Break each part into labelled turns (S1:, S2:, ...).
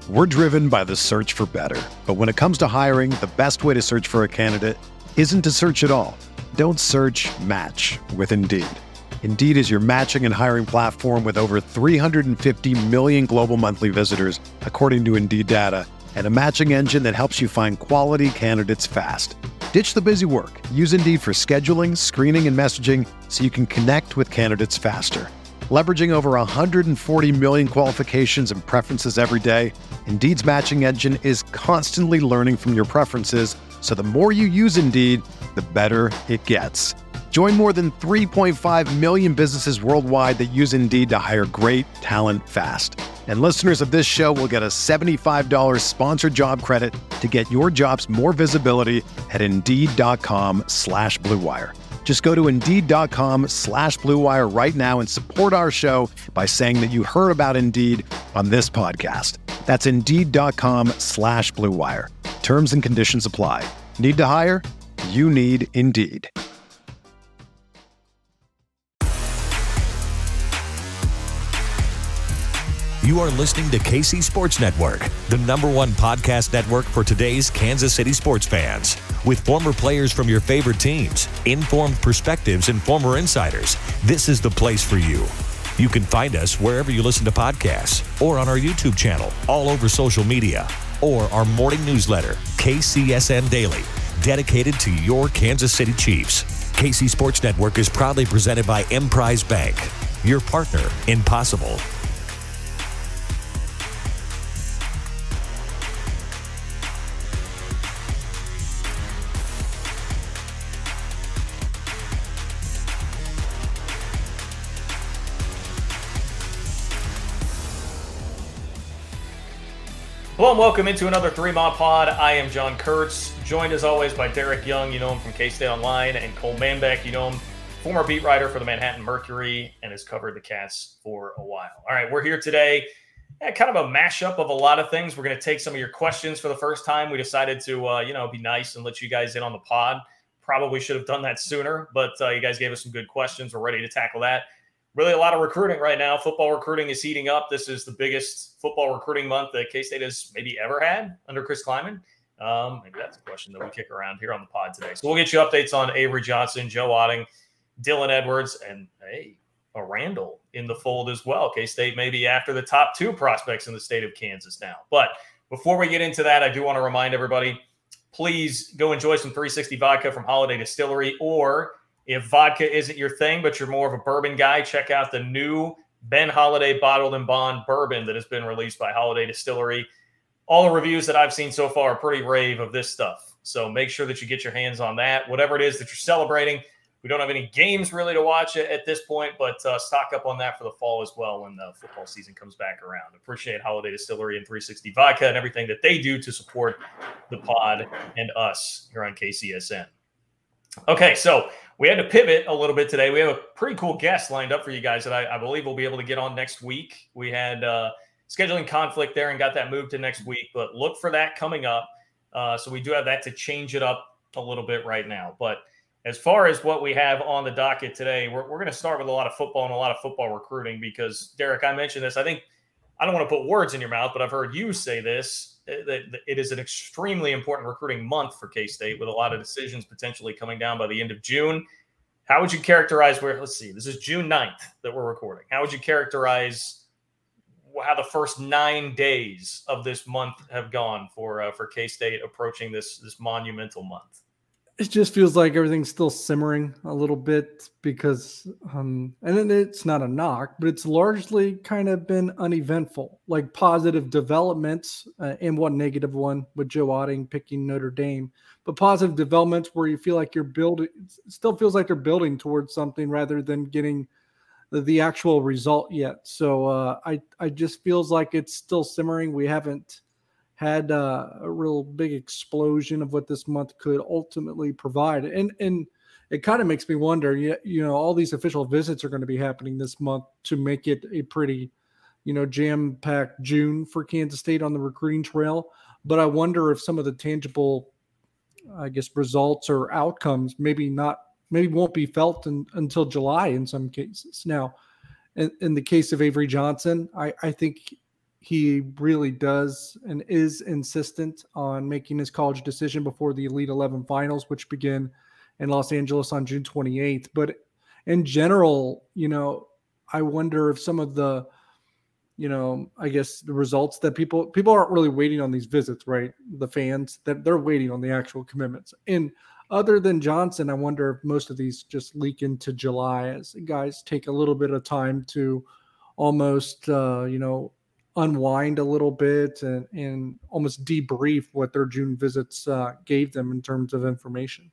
S1: We're driven by the search for better. But when it comes to hiring, the best way to search for a candidate isn't to search at all. Don't search, match with Indeed. Indeed is your matching and hiring platform with over 350 million global monthly visitors, according to Indeed data, and a matching engine that helps you find quality candidates fast. Ditch the busy work. Use Indeed for scheduling, screening, and messaging so you can connect with candidates faster. Leveraging over 140 million qualifications and preferences every day, Indeed's matching engine is constantly learning from your preferences, so the more you use Indeed, the better it gets. Join more than 3.5 million businesses worldwide that use Indeed to hire great talent fast. And listeners of this show will get a $75 sponsored job credit to get your jobs more visibility at Indeed.com/Blue Wire. Just go to Indeed.com/Blue Wire right now and support our show by saying that you heard about Indeed on this podcast. That's Indeed.com/Blue Wire. Terms and conditions apply. Need to hire? You need Indeed.
S2: You are listening to KC Sports Network, the #1 podcast network for today's Kansas City sports fans. With former players from your favorite teams, informed perspectives, and former insiders, this is the place for you. You can find us wherever you listen to podcasts or on our YouTube channel, all over social media, or our morning newsletter, KCSN Daily, dedicated to your Kansas City Chiefs. KC Sports Network is proudly presented by Emprise Bank, your partner in possible.
S3: Hello and welcome into another 3-Mod Pod. I am John Kurtz, joined as always by Derek Young, you know him from K-State Online, and Cole Manbeck, you know him, former beat writer for the Manhattan Mercury, and has covered the Cats for a while. All right, we're here today, kind of a mashup of a lot of things. We're going to take some of your questions for the first time. We decided to, be nice and let you guys in on the pod. Probably should have done that sooner, but you guys gave us some good questions. We're ready to tackle that. Really a lot of recruiting right now. Football recruiting is heating up. This is the biggest football recruiting month that K-State has maybe ever had under Chris Klieman. Maybe that's a question that we kick around here on the pod today. So we'll get you updates on Avery Johnson, Joe Otting, Dylan Edwards, and a Randall in the fold as well. K-State maybe after the top 2 prospects in the state of Kansas now. But before we get into that, I do want to remind everybody, please go enjoy some 360 vodka from Holiday Distillery, or if vodka isn't your thing, but you're more of a bourbon guy, check out the new Ben Holiday Bottled and Bond bourbon that has been released by Holiday Distillery. All the reviews that I've seen so far are pretty rave of this stuff. So make sure that you get your hands on that. Whatever it is that you're celebrating. We don't have any games really to watch at this point, but stock up on that for the fall as well when the football season comes back around. Appreciate Holiday Distillery and 360 Vodka and everything that they do to support the pod and us here on KCSN. Okay, so we had to pivot a little bit today. We have a pretty cool guest lined up for you guys that I believe we'll be able to get on next week. We had scheduling conflict there and got that moved to next week, but look for that coming up. So we do have that to change it up a little bit right now. But as far as what we have on the docket today, we're going to start with a lot of football and a lot of football recruiting because, Derek, I mentioned this. I think I don't want to put words in your mouth, but I've heard you say this, that it is an extremely important recruiting month for K-State with a lot of decisions potentially coming down by the end of June. How would you characterize let's see, this is June 9th that we're recording. How would you characterize how the first 9 days of this month have gone for K-State approaching this monumental month?
S4: It just feels like everything's still simmering a little bit because, and then it's not a knock, but it's largely kind of been uneventful, like positive developments and one negative one with Joe Otting picking Notre Dame, but positive developments where you feel like you're building, it still feels like they're building towards something rather than getting the actual result yet. So I just feels like it's still simmering. We haven't had a real big explosion of what this month could ultimately provide. And it kind of makes me wonder, you know, all these official visits are going to be happening this month to make it a pretty, jam-packed June for Kansas State on the recruiting trail. But I wonder if some of the tangible, results or outcomes maybe won't be felt until July in some cases. Now, in the case of Avery Johnson, I think he really does and is insistent on making his college decision before the Elite 11 finals, which begin in Los Angeles on June 28th. But in general, I wonder if some of the, I guess the results that people aren't really waiting on these visits, right? The fans, that they're waiting on the actual commitments. And other than Johnson, I wonder if most of these just leak into July as guys take a little bit of time to almost, unwind a little bit and almost debrief what their June visits gave them in terms of information.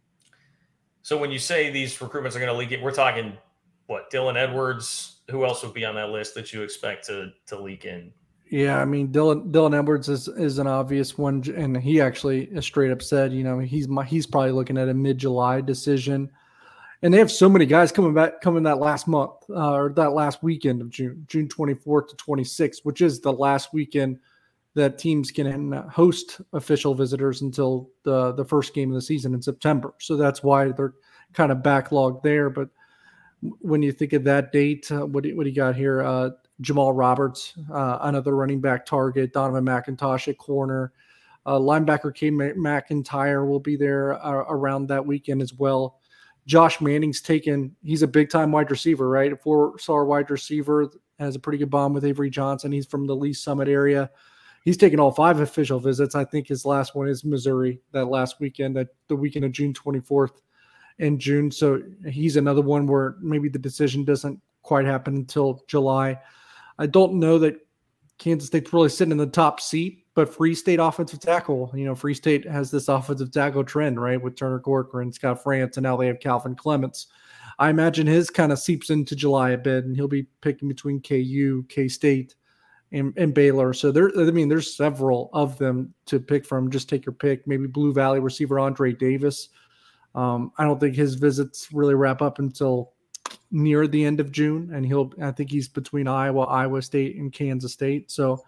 S3: So when you say these recruitments are going to leak it, we're talking what, Dylan Edwards? Who else would be on that list that you expect to leak in?
S4: Yeah, I mean, Dylan Edwards is an obvious one, and he actually straight up said, he's probably looking at a mid-July decision. And they have so many guys coming that last month or that last weekend of June 24th to 26th, which is the last weekend that teams can host official visitors until the first game of the season in September. So that's why they're kind of backlogged there. But when you think of that date, what do you got here? Jamal Roberts, another running back target, Donovan McIntosh at corner, linebacker K. McIntyre will be there around that weekend as well. Josh Manning's he's a big-time wide receiver, right? A 4-star wide receiver, has a pretty good bond with Avery Johnson. He's from the Lee Summit area. He's taken all 5 official visits. I think his last one is Missouri, that last weekend, the weekend of June 24th in June. So he's another one where maybe the decision doesn't quite happen until July. I don't know that Kansas State's really sitting in the top seat, but Free State offensive tackle, Free State has this offensive tackle trend, right, with Turner Corcoran, Scott France, and now they have Calvin Clements. I imagine his kind of seeps into July a bit, and he'll be picking between KU, K-State, and Baylor. So there's several of them to pick from. Just take your pick. Maybe Blue Valley receiver Andre Davis. I don't think his visits really wrap up until near the end of June, and I think he's between Iowa State, and Kansas State. So,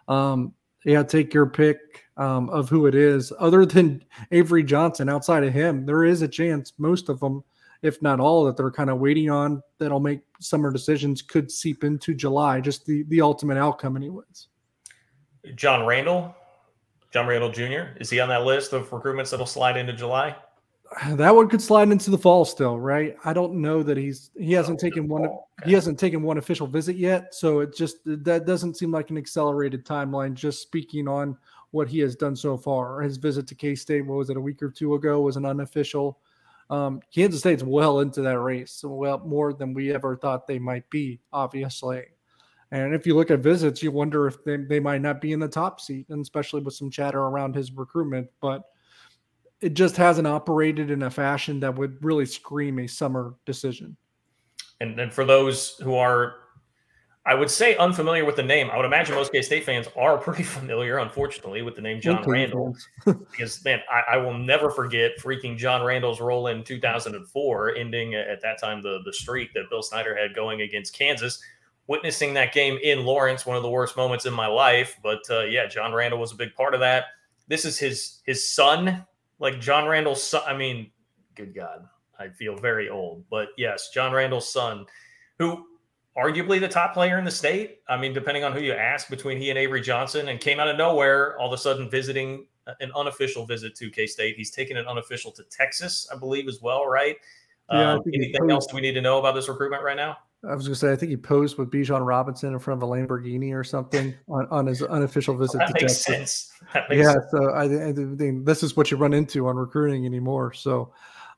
S4: take your pick of who it is. Other than Avery Johnson, outside of him, there is a chance most of them, if not all, that they're kind of waiting on that'll make summer decisions could seep into July, just the ultimate outcome anyways.
S3: John Randall Jr., is he on that list of recruitments that'll slide into July?
S4: That one could slide into the fall still, right? I don't know that he hasn't taken one. Okay. He hasn't taken one official visit yet, so that doesn't seem like an accelerated timeline. Just speaking on what he has done so far, his visit to K-State, what was it, a week or two ago, was an unofficial. Kansas State's well into that race, well more than we ever thought they might be, obviously. And if you look at visits, you wonder if they might not be in the top seat, and especially with some chatter around his recruitment, but it just hasn't operated in a fashion that would really scream a summer decision.
S3: And for those who are, I would say, unfamiliar with the name, I would imagine most K-State fans are pretty familiar, unfortunately, with the name John Randall. Because, man, I will never forget freaking John Randall's role in 2004, ending at that time the streak that Bill Snyder had going against Kansas. Witnessing that game in Lawrence, one of the worst moments in my life. But, John Randall was a big part of that. This is his son. Like John Randall's son, I mean, good God, I feel very old. But yes, John Randall's son, who arguably the top player in the state. I mean, depending on who you ask, between he and Avery Johnson, and came out of nowhere, all of a sudden visiting an unofficial visit to K-State. He's taken an unofficial to Texas, I believe, as well, right?
S4: Yeah,
S3: anything else we need to know about this recruitment right now?
S4: I was going to say, I think he posed with Bijan Robinson in front of a Lamborghini or something on his unofficial visit to Texas.
S3: Sense.
S4: So I think this is what you run into on recruiting anymore. So,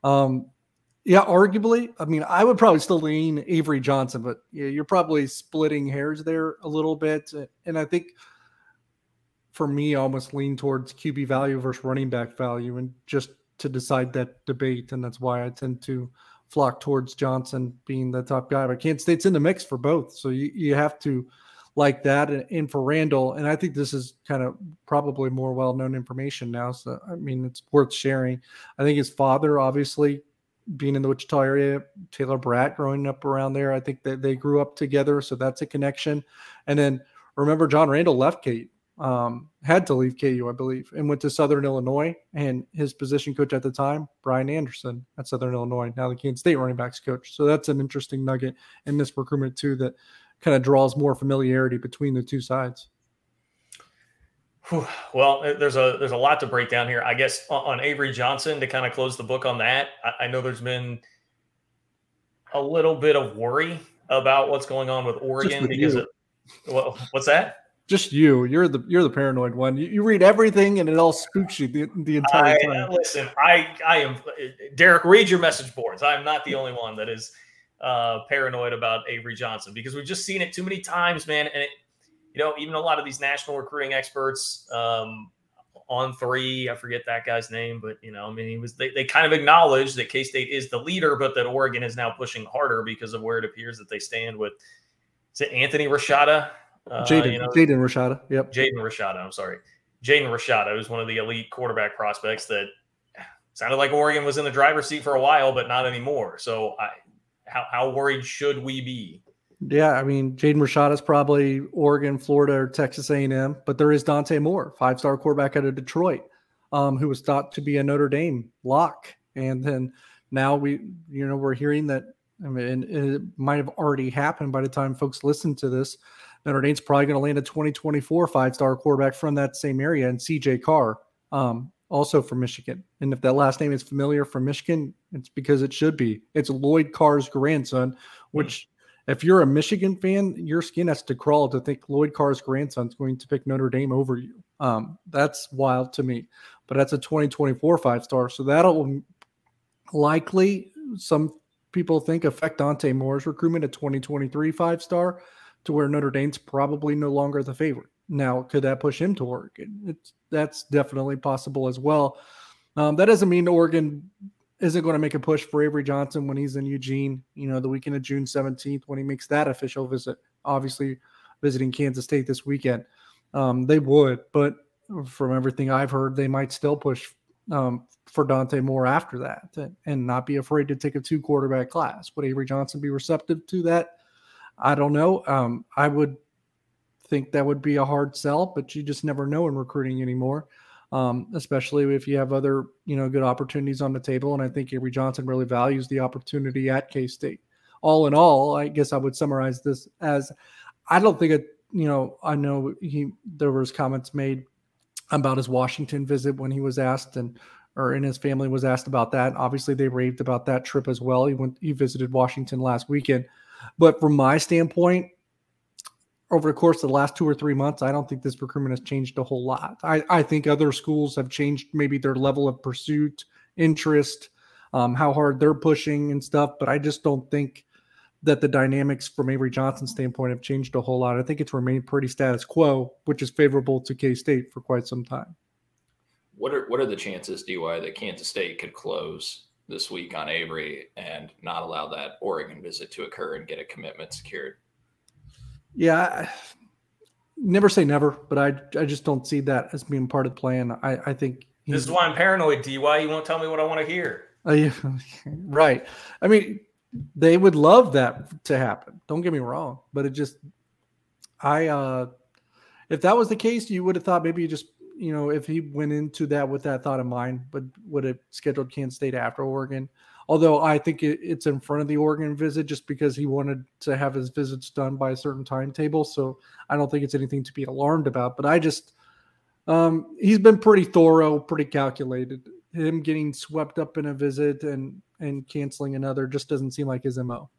S4: arguably, I mean, I would probably still lean Avery Johnson, but you're probably splitting hairs there a little bit. And I think for me, I almost lean towards QB value versus running back value, and just to decide that debate. And that's why I tend to flock towards Johnson being the top guy. But Kansas State's in the mix for both. So you have to like that. And for Randall, and I think this is kind of probably more well-known information now. So, I mean, it's worth sharing. I think his father, obviously, being in the Wichita area, Taylor Bratt growing up around there, I think that they grew up together. So that's a connection. And then remember, John Randall left KU. Had to leave KU, I believe, and went to Southern Illinois. And his position coach at the time, Brian Anderson at Southern Illinois, now the Kansas State running backs coach. So that's an interesting nugget in this recruitment too, that kind of draws more familiarity between the two sides.
S3: Well, there's a lot to break down here. I guess on Avery Johnson, to kind of close the book on that, I know there's been a little bit of worry about what's going on with Oregon because what's that?
S4: Just you're the paranoid one. You read everything and it all spooks you the entire time.
S3: Listen, I am Derek. Read your message boards. I'm not the only one that is paranoid about Avery Johnson because we've just seen it too many times, man. And it, even a lot of these national recruiting experts on three, I forget that guy's name, but they kind of acknowledge that K-State is the leader, but that Oregon is now pushing harder because of where it appears that they stand with. Is it Anthony Rashada?
S4: Jaden Rashada. Yep.
S3: Jaden Rashada. I'm sorry. Jaden Rashada was one of the elite quarterback prospects that sounded like Oregon was in the driver's seat for a while, but not anymore. So how worried should we be?
S4: Yeah, I mean, Jaden Rashada is probably Oregon, Florida, or Texas A&M, but there is Dante Moore, 5-star quarterback out of Detroit, who was thought to be a Notre Dame lock. And then now we're hearing that, it might have already happened by the time folks listen to this. Notre Dame's probably going to land a 2024 5-star quarterback from that same area, and CJ Carr, also from Michigan. And if that last name is familiar from Michigan, it's because it should be. It's Lloyd Carr's grandson, which if you're a Michigan fan, your skin has to crawl to think Lloyd Carr's grandson is going to pick Notre Dame over you. That's wild to me. But that's a 2024 5-star. So that'll likely, some people think, affect Dante Moore's recruitment, a 2023 5-star, to where Notre Dame's probably no longer the favorite. Now, could that push him to Oregon? That's definitely possible as well. That doesn't mean Oregon isn't going to make a push for Avery Johnson when he's in Eugene, the weekend of June 17th, when he makes that official visit, obviously visiting Kansas State this weekend. They would, but from everything I've heard, they might still push for Dante Moore after that and not be afraid to take a 2-quarterback class. Would Avery Johnson be receptive to that? I don't know. I would think that would be a hard sell, but you just never know in recruiting anymore, especially if you have other, good opportunities on the table. And I think Avery Johnson really values the opportunity at K-State. All in all, I guess I would summarize this as, I don't think I know there was comments made about his Washington visit when he was asked and his family was asked about that. Obviously they raved about that trip as well. He visited Washington last weekend. But from my standpoint, over the course of the last 2 or 3 months, I don't think this recruitment has changed a whole lot. I think other schools have changed maybe their level of pursuit, interest, how hard they're pushing and stuff. But I just don't think that the dynamics from Avery Johnson's standpoint have changed a whole lot. I think it's remained pretty status quo, which is favorable to K-State for quite some time.
S5: What are the chances, DY, that Kansas State could close this week on Avery and not allow that Oregon visit to occur and get a commitment secured?
S4: Yeah, never say never, but I just don't see that as being part of the plan. I think
S3: this is why I'm paranoid, DY. You won't tell me what I want to hear.
S4: Right. I mean, they would love that to happen. Don't get me wrong, but it just, if that was the case, you would have thought maybe just, if he went into that with that thought in mind, but would have scheduled Kansas State after Oregon. Although I think it's in front of the Oregon visit just because he wanted to have his visits done by a certain timetable. So I don't think it's anything to be alarmed about. But I just he's been pretty thorough, pretty calculated. Him getting swept up in a visit and canceling another just doesn't seem like his MO.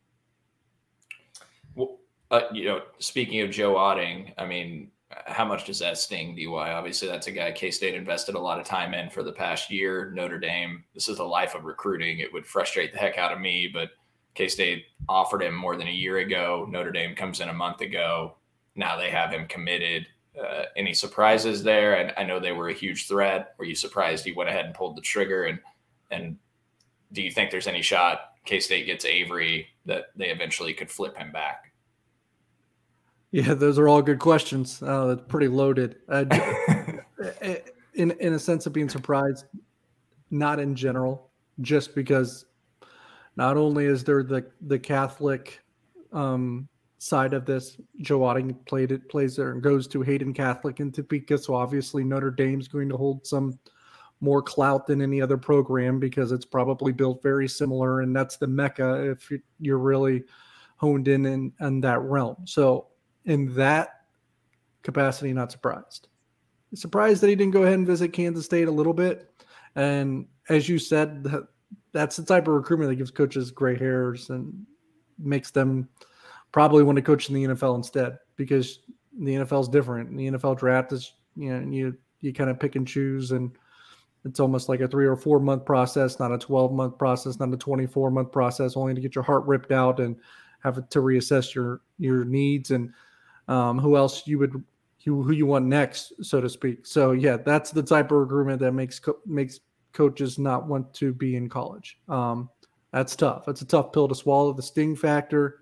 S5: Well, speaking of Joe Otting, I mean, how much does that sting, DY? Obviously, that's a guy K-State invested a lot of time in for the past year. Notre Dame, this is the life of recruiting. It would frustrate the heck out of me, but K-State offered him more than a year ago. Notre Dame comes in a month ago. Now they have him committed. Any surprises there? And I know they were a huge threat. Were you surprised he went ahead and pulled the trigger? And do you think there's any shot K-State gets Avery that they eventually could flip him back?
S4: Yeah, those are all good questions. That's pretty loaded. In a sense of being surprised, not in general, just because not only is there the Catholic side of this, Joe Otting plays there and goes to Hayden Catholic in Topeka, so obviously Notre Dame's going to hold some more clout than any other program because it's probably built very similar, and that's the mecca if you're really honed in that realm. So in that capacity, not surprised. Surprised that he didn't go ahead and visit Kansas State a little bit. And as you said, that's the type of recruitment that gives coaches gray hairs and makes them probably want to coach in the NFL instead, because the NFL is different. The NFL draft is, you kind of pick and choose, and it's almost like a 3 or 4 month process, not a 12-month process, not a 24-month process, only to get your heart ripped out and have to reassess your needs and who else who you want next, so to speak. So yeah, that's the type of recruitment that makes coaches not want to be in college. That's tough. That's a tough pill to swallow. The sting factor.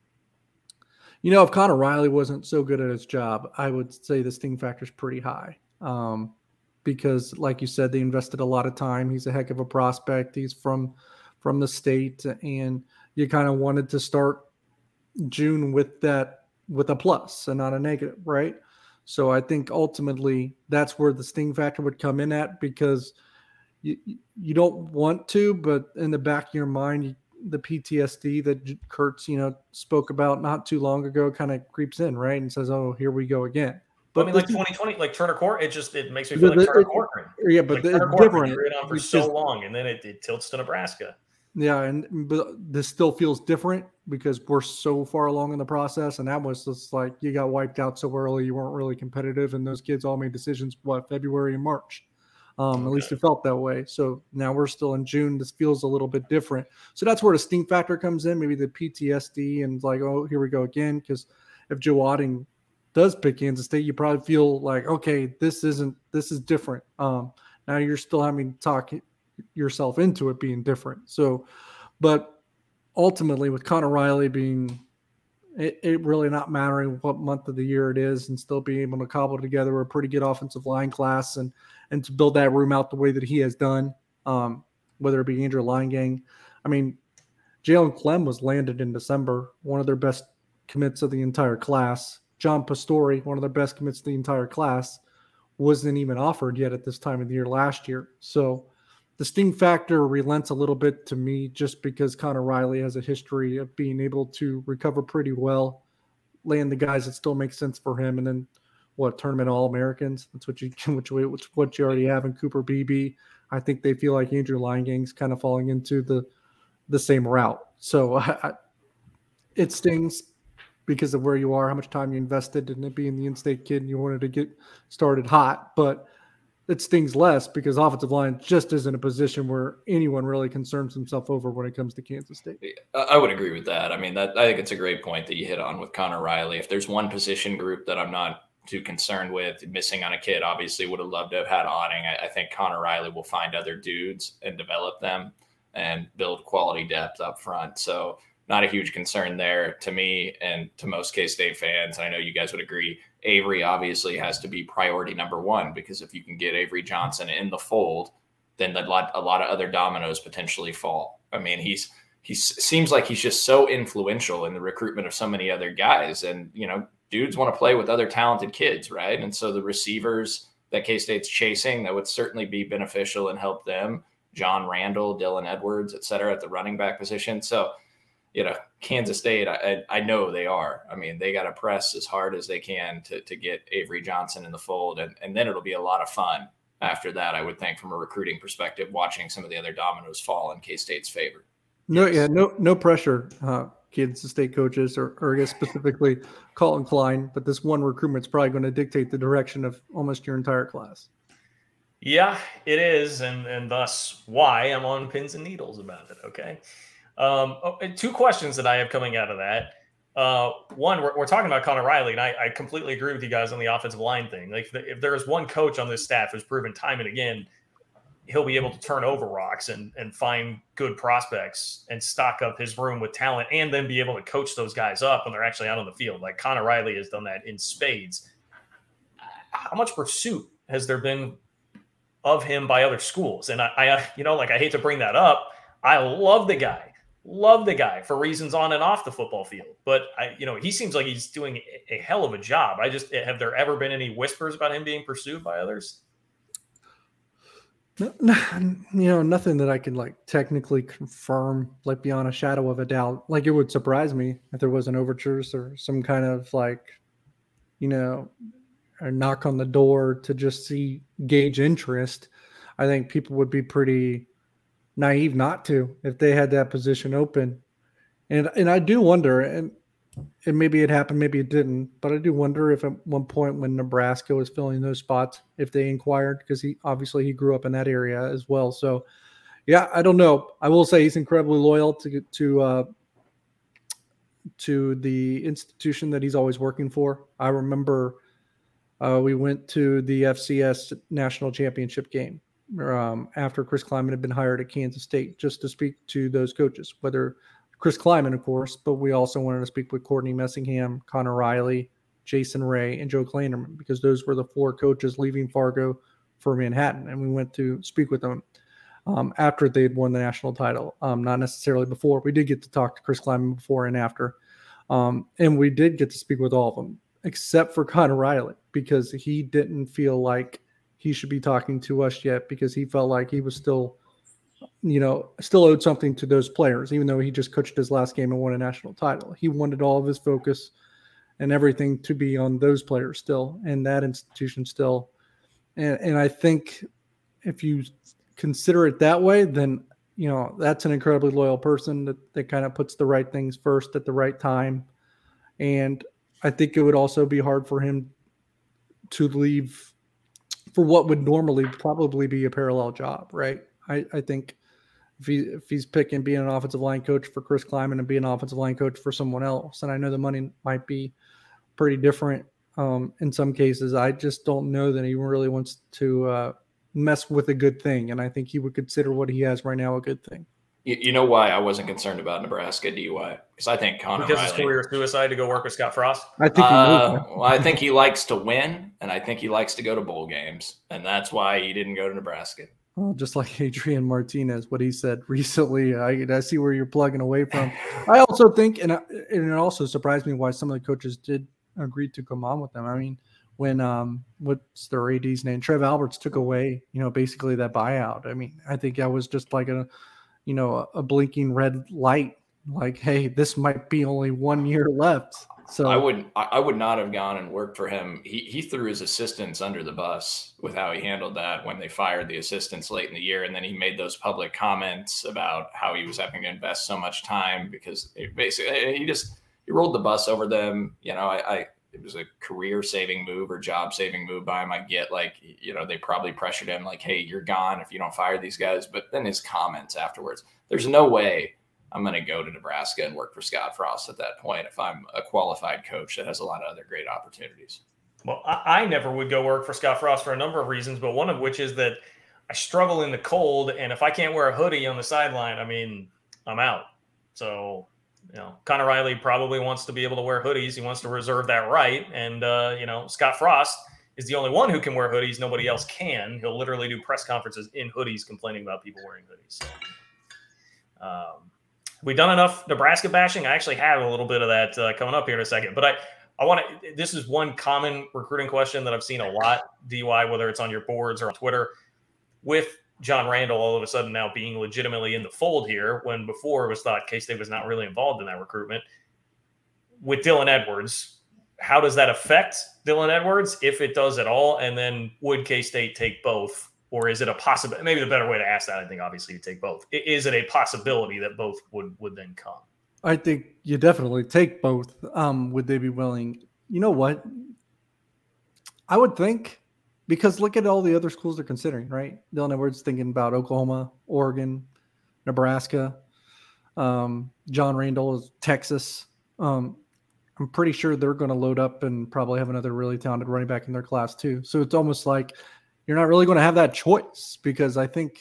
S4: If Connor Riley wasn't so good at his job, I would say the sting factor is pretty high. Because like you said, they invested a lot of time. He's a heck of a prospect. He's from the state, and you kind of wanted to start June with a plus and not a negative, right? So I think ultimately that's where the sting factor would come in at, because you don't want to, but in the back of your mind, the PTSD that Kurtz, spoke about not too long ago kind of creeps in, right? And says, oh, here we go again.
S3: But I mean, like 2020, like Turner Court, it makes me feel like Turner Court.
S4: Yeah, but it's different.
S3: It's on for so long, and then it tilts to Nebraska.
S4: Yeah, but this still feels different because we're so far along in the process, and that was just like you got wiped out so early, you weren't really competitive, and those kids all made decisions, February and March. At least it felt that way. So now we're still in June. This feels a little bit different. So that's where the sting factor comes in, maybe the PTSD and like, oh, here we go again. Because if Joe Otting does pick Kansas State, you probably feel like, okay, this is different. Now you're still having to talk yourself into it being different. So, but ultimately with Connor Riley being it really not mattering what month of the year it is, and still being able to cobble together a pretty good offensive line class and to build that room out the way that he has done, whether it be Andrew Leingang. I mean, Jalen Clem was landed in December, one of their best commits of the entire class. John Pastore, one of their best commits of the entire class, wasn't even offered yet at this time of the year last year. So the sting factor relents a little bit to me just because Connor Riley has a history of being able to recover pretty well, land the guys that still make sense for him, and then tournament All-Americans. That's what you already have in Cooper Beebe. I think they feel like Andrew Leingang's kind of falling into the same route. So it stings because of where you are, how much time you invested in it being the in-state kid, and you wanted to get started hot, but it stings less because offensive line just isn't a position where anyone really concerns himself over when it comes to Kansas State.
S5: I would agree with that. I mean, I think it's a great point that you hit on with Connor Riley. If there's one position group that I'm not too concerned with missing on a kid, obviously would have loved to have had Otting. I think Connor Riley will find other dudes and develop them and build quality depth up front. So not a huge concern there to me and to most K-State fans. And I know you guys would agree. Avery obviously has to be priority number one, because if you can get Avery Johnson in the fold, then a lot of other dominoes potentially fall. I mean, he seems like he's just so influential in the recruitment of so many other guys, and dudes want to play with other talented kids, right? And so the receivers that K-State's chasing, that would certainly be beneficial and help them. John Randall, Dylan Edwards, et cetera, at the running back position. So, Kansas State, I know they are. I mean, they got to press as hard as they can to get Avery Johnson in the fold. And then it'll be a lot of fun after that, I would think, from a recruiting perspective, watching some of the other dominoes fall in K-State's favor.
S4: No pressure, Kansas State coaches, or I guess specifically Colin Klein, but this one recruitment's probably going to dictate the direction of almost your entire class.
S3: Yeah, it is, and thus why I'm on pins and needles about it, okay? Two questions that I have coming out of that. One, we're talking about Connor Riley, and I completely agree with you guys on the offensive line thing. Like, if there is one coach on this staff who's proven time and again he'll be able to turn over rocks and find good prospects and stock up his room with talent, and then be able to coach those guys up when they're actually out on the field. Like Connor Riley has done that in spades. How much pursuit has there been of him by other schools? And I hate to bring that up. I love the guy for reasons on and off the football field, but he seems like he's doing a hell of a job. Have there ever been any whispers about him being pursued by others?
S4: Nothing that I can like technically confirm, like beyond a shadow of a doubt. Like it would surprise me if there wasn't overtures or some kind of like, a knock on the door to just gauge interest. I think people would be pretty naive not to if they had that position open. And I do wonder, and maybe it happened, maybe it didn't, but I do wonder if at one point when Nebraska was filling those spots, if they inquired, because he grew up in that area as well. So, yeah, I don't know. I will say he's incredibly loyal to the institution that he's always working for. I remember we went to the FCS national championship game after Chris Klieman had been hired at Kansas State, just to speak to those coaches, whether Chris Klieman, of course, but we also wanted to speak with Courtney Messingham, Connor Riley, Jason Ray, and Joe Klanderman, because those were the 4 coaches leaving Fargo for Manhattan. And we went to speak with them after they'd won the national title, not necessarily before. We did get to talk to Chris Klieman before and after. And we did get to speak with all of them, except for Connor Riley, because he didn't feel like he should be talking to us yet, because he felt like he was still owed something to those players, even though he just coached his last game and won a national title. He wanted all of his focus and everything to be on those players still, and that institution still. And I think if you consider it that way, then, that's an incredibly loyal person that kind of puts the right things first at the right time. And I think it would also be hard for him to leave for what would normally probably be a parallel job, right? I think if he's picking being an offensive line coach for Chris Klieman and being an offensive line coach for someone else, and I know the money might be pretty different in some cases, I just don't know that he really wants to mess with a good thing. And I think he would consider what he has right now a good thing.
S5: You know why I wasn't concerned about Nebraska DUI? Because I think Connor Riley,
S3: his career suicide to go work with Scott Frost.
S4: I think
S5: I think he likes to win, and I think he likes to go to bowl games, and that's why he didn't go to Nebraska.
S4: Well, just like Adrian Martinez, what he said recently, I see where you're plugging away from. I also think, and it also surprised me why some of the coaches did agree to come on with them. I mean, when what's their AD's name? Trev Alberts took away, basically that buyout. I mean, I think that was just like a blinking red light, like, hey, this might be only 1 year left. So
S5: I would not have gone and worked for him. He threw his assistants under the bus with how he handled that when they fired the assistants late in the year. And then he made those public comments about how he was having to invest so much time because he rolled the bus over them. It was a career-saving move or job-saving move by him. I get, they probably pressured him like, hey, you're gone if you don't fire these guys. But then his comments afterwards, there's no way I'm going to go to Nebraska and work for Scott Frost at that point if I'm a qualified coach that has a lot of other great opportunities.
S3: Well, I never would go work for Scott Frost for a number of reasons, but one of which is that I struggle in the cold, and if I can't wear a hoodie on the sideline, I'm out. So Connor Riley probably wants to be able to wear hoodies. He wants to reserve that right. And, Scott Frost is the only one who can wear hoodies. Nobody else can. He'll literally do press conferences in hoodies complaining about people wearing hoodies. So, we done enough Nebraska bashing? I actually have a little bit of that coming up here in a second. But I want to – this is one common recruiting question that I've seen a lot, DY, whether it's on your boards or on Twitter, with – John Randall all of a sudden now being legitimately in the fold here, when before it was thought K-State was not really involved in that recruitment. With Dylan Edwards, how does that affect Dylan Edwards, if it does at all? And then would K-State take both? Or is it a possibility? Maybe the better way to ask that, I think, obviously, you take both. Is it a possibility that both would then come?
S4: I think you definitely take both. Would they be willing? You know what? I would think – because look at all the other schools they're considering, right? Dylan Edwards thinking about Oklahoma, Oregon, Nebraska. John Randall is Texas. I'm pretty sure they're going to load up and probably have another really talented running back in their class too. So it's almost like you're not really going to have that choice, because I think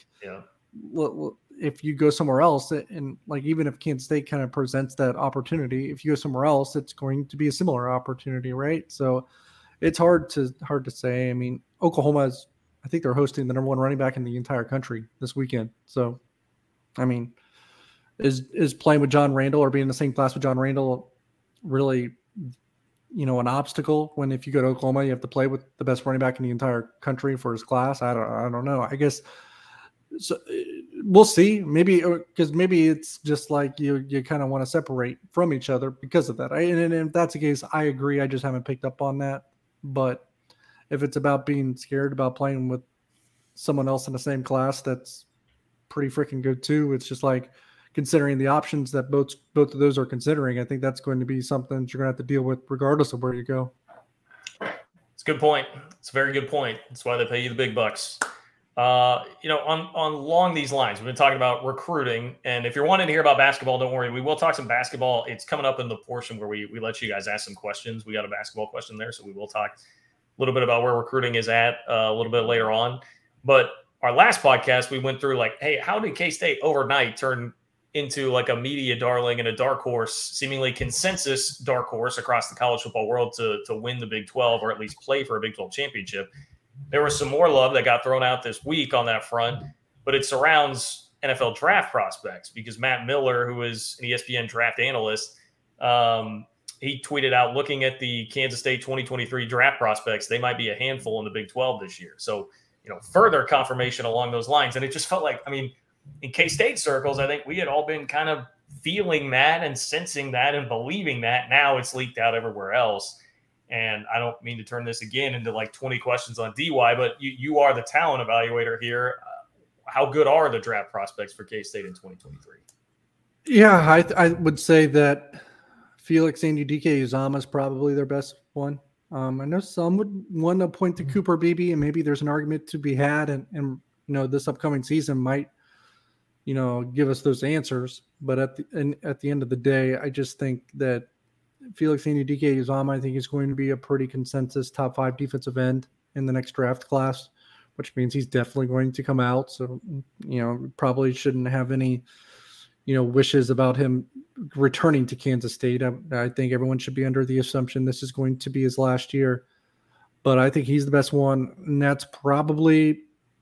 S4: if you go somewhere else, and like even if Kansas State kind of presents that opportunity, if you go somewhere else, it's going to be a similar opportunity, right? So it's hard to say. I mean, Oklahoma I think they're hosting the number 1 running back in the entire country this weekend. So, I mean, is playing with John Randall or being in the same class with John Randall really, an obstacle when if you go to Oklahoma, you have to play with the best running back in the entire country for his class? I don't know. I guess So we'll see. Maybe because maybe it's just like you kind of want to separate from each other because of that. And if that's the case, I agree. I just haven't picked up on that. But if it's about being scared about playing with someone else in the same class, that's pretty freaking good too. It's just like considering the options that both of those are considering. I think that's going to be something that you're going to have to deal with regardless of where you go.
S3: It's a good point. It's a very good point. That's why they pay you the big bucks. On along these lines, we've been talking about recruiting, and if you're wanting to hear about basketball, don't worry. We will talk some basketball. It's coming up in the portion where we let you guys ask some questions. We got a basketball question there, so we will talk a little bit about where recruiting is at a little bit later on. But our last podcast, we went through like, hey, how did K-State overnight turn into like a media darling and a dark horse, seemingly consensus dark horse across the college football world to win the Big 12 or at least play for a Big 12 championship? There was some more love that got thrown out this week on that front, but it surrounds NFL draft prospects because Matt Miller, who is an ESPN draft analyst, he tweeted out, looking at the Kansas State 2023 draft prospects, they might be a handful in the Big 12 this year. So, further confirmation along those lines. And it just felt like, in K-State circles, I think we had all been kind of feeling that and sensing that and believing that. Now it's leaked out everywhere else. And I don't mean to turn this again into like 20 questions on DY, but you are the talent evaluator here. How good are the draft prospects for K-State in 2023?
S4: Yeah, I would say that Felix Anudike-Uzomah is probably their best one. I know some would want to point to Cooper Beebe, and maybe there's an argument to be had, and this upcoming season might, give us those answers. But at the end of the day, I just think that Felix Anudike-Uzomah, I think, is going to be a pretty consensus top 5 defensive end in the next draft class, which means he's definitely going to come out. So, probably shouldn't have any, wishes about him returning to Kansas State. I think everyone should be under the assumption this is going to be his last year. But I think he's the best one. And that's probably,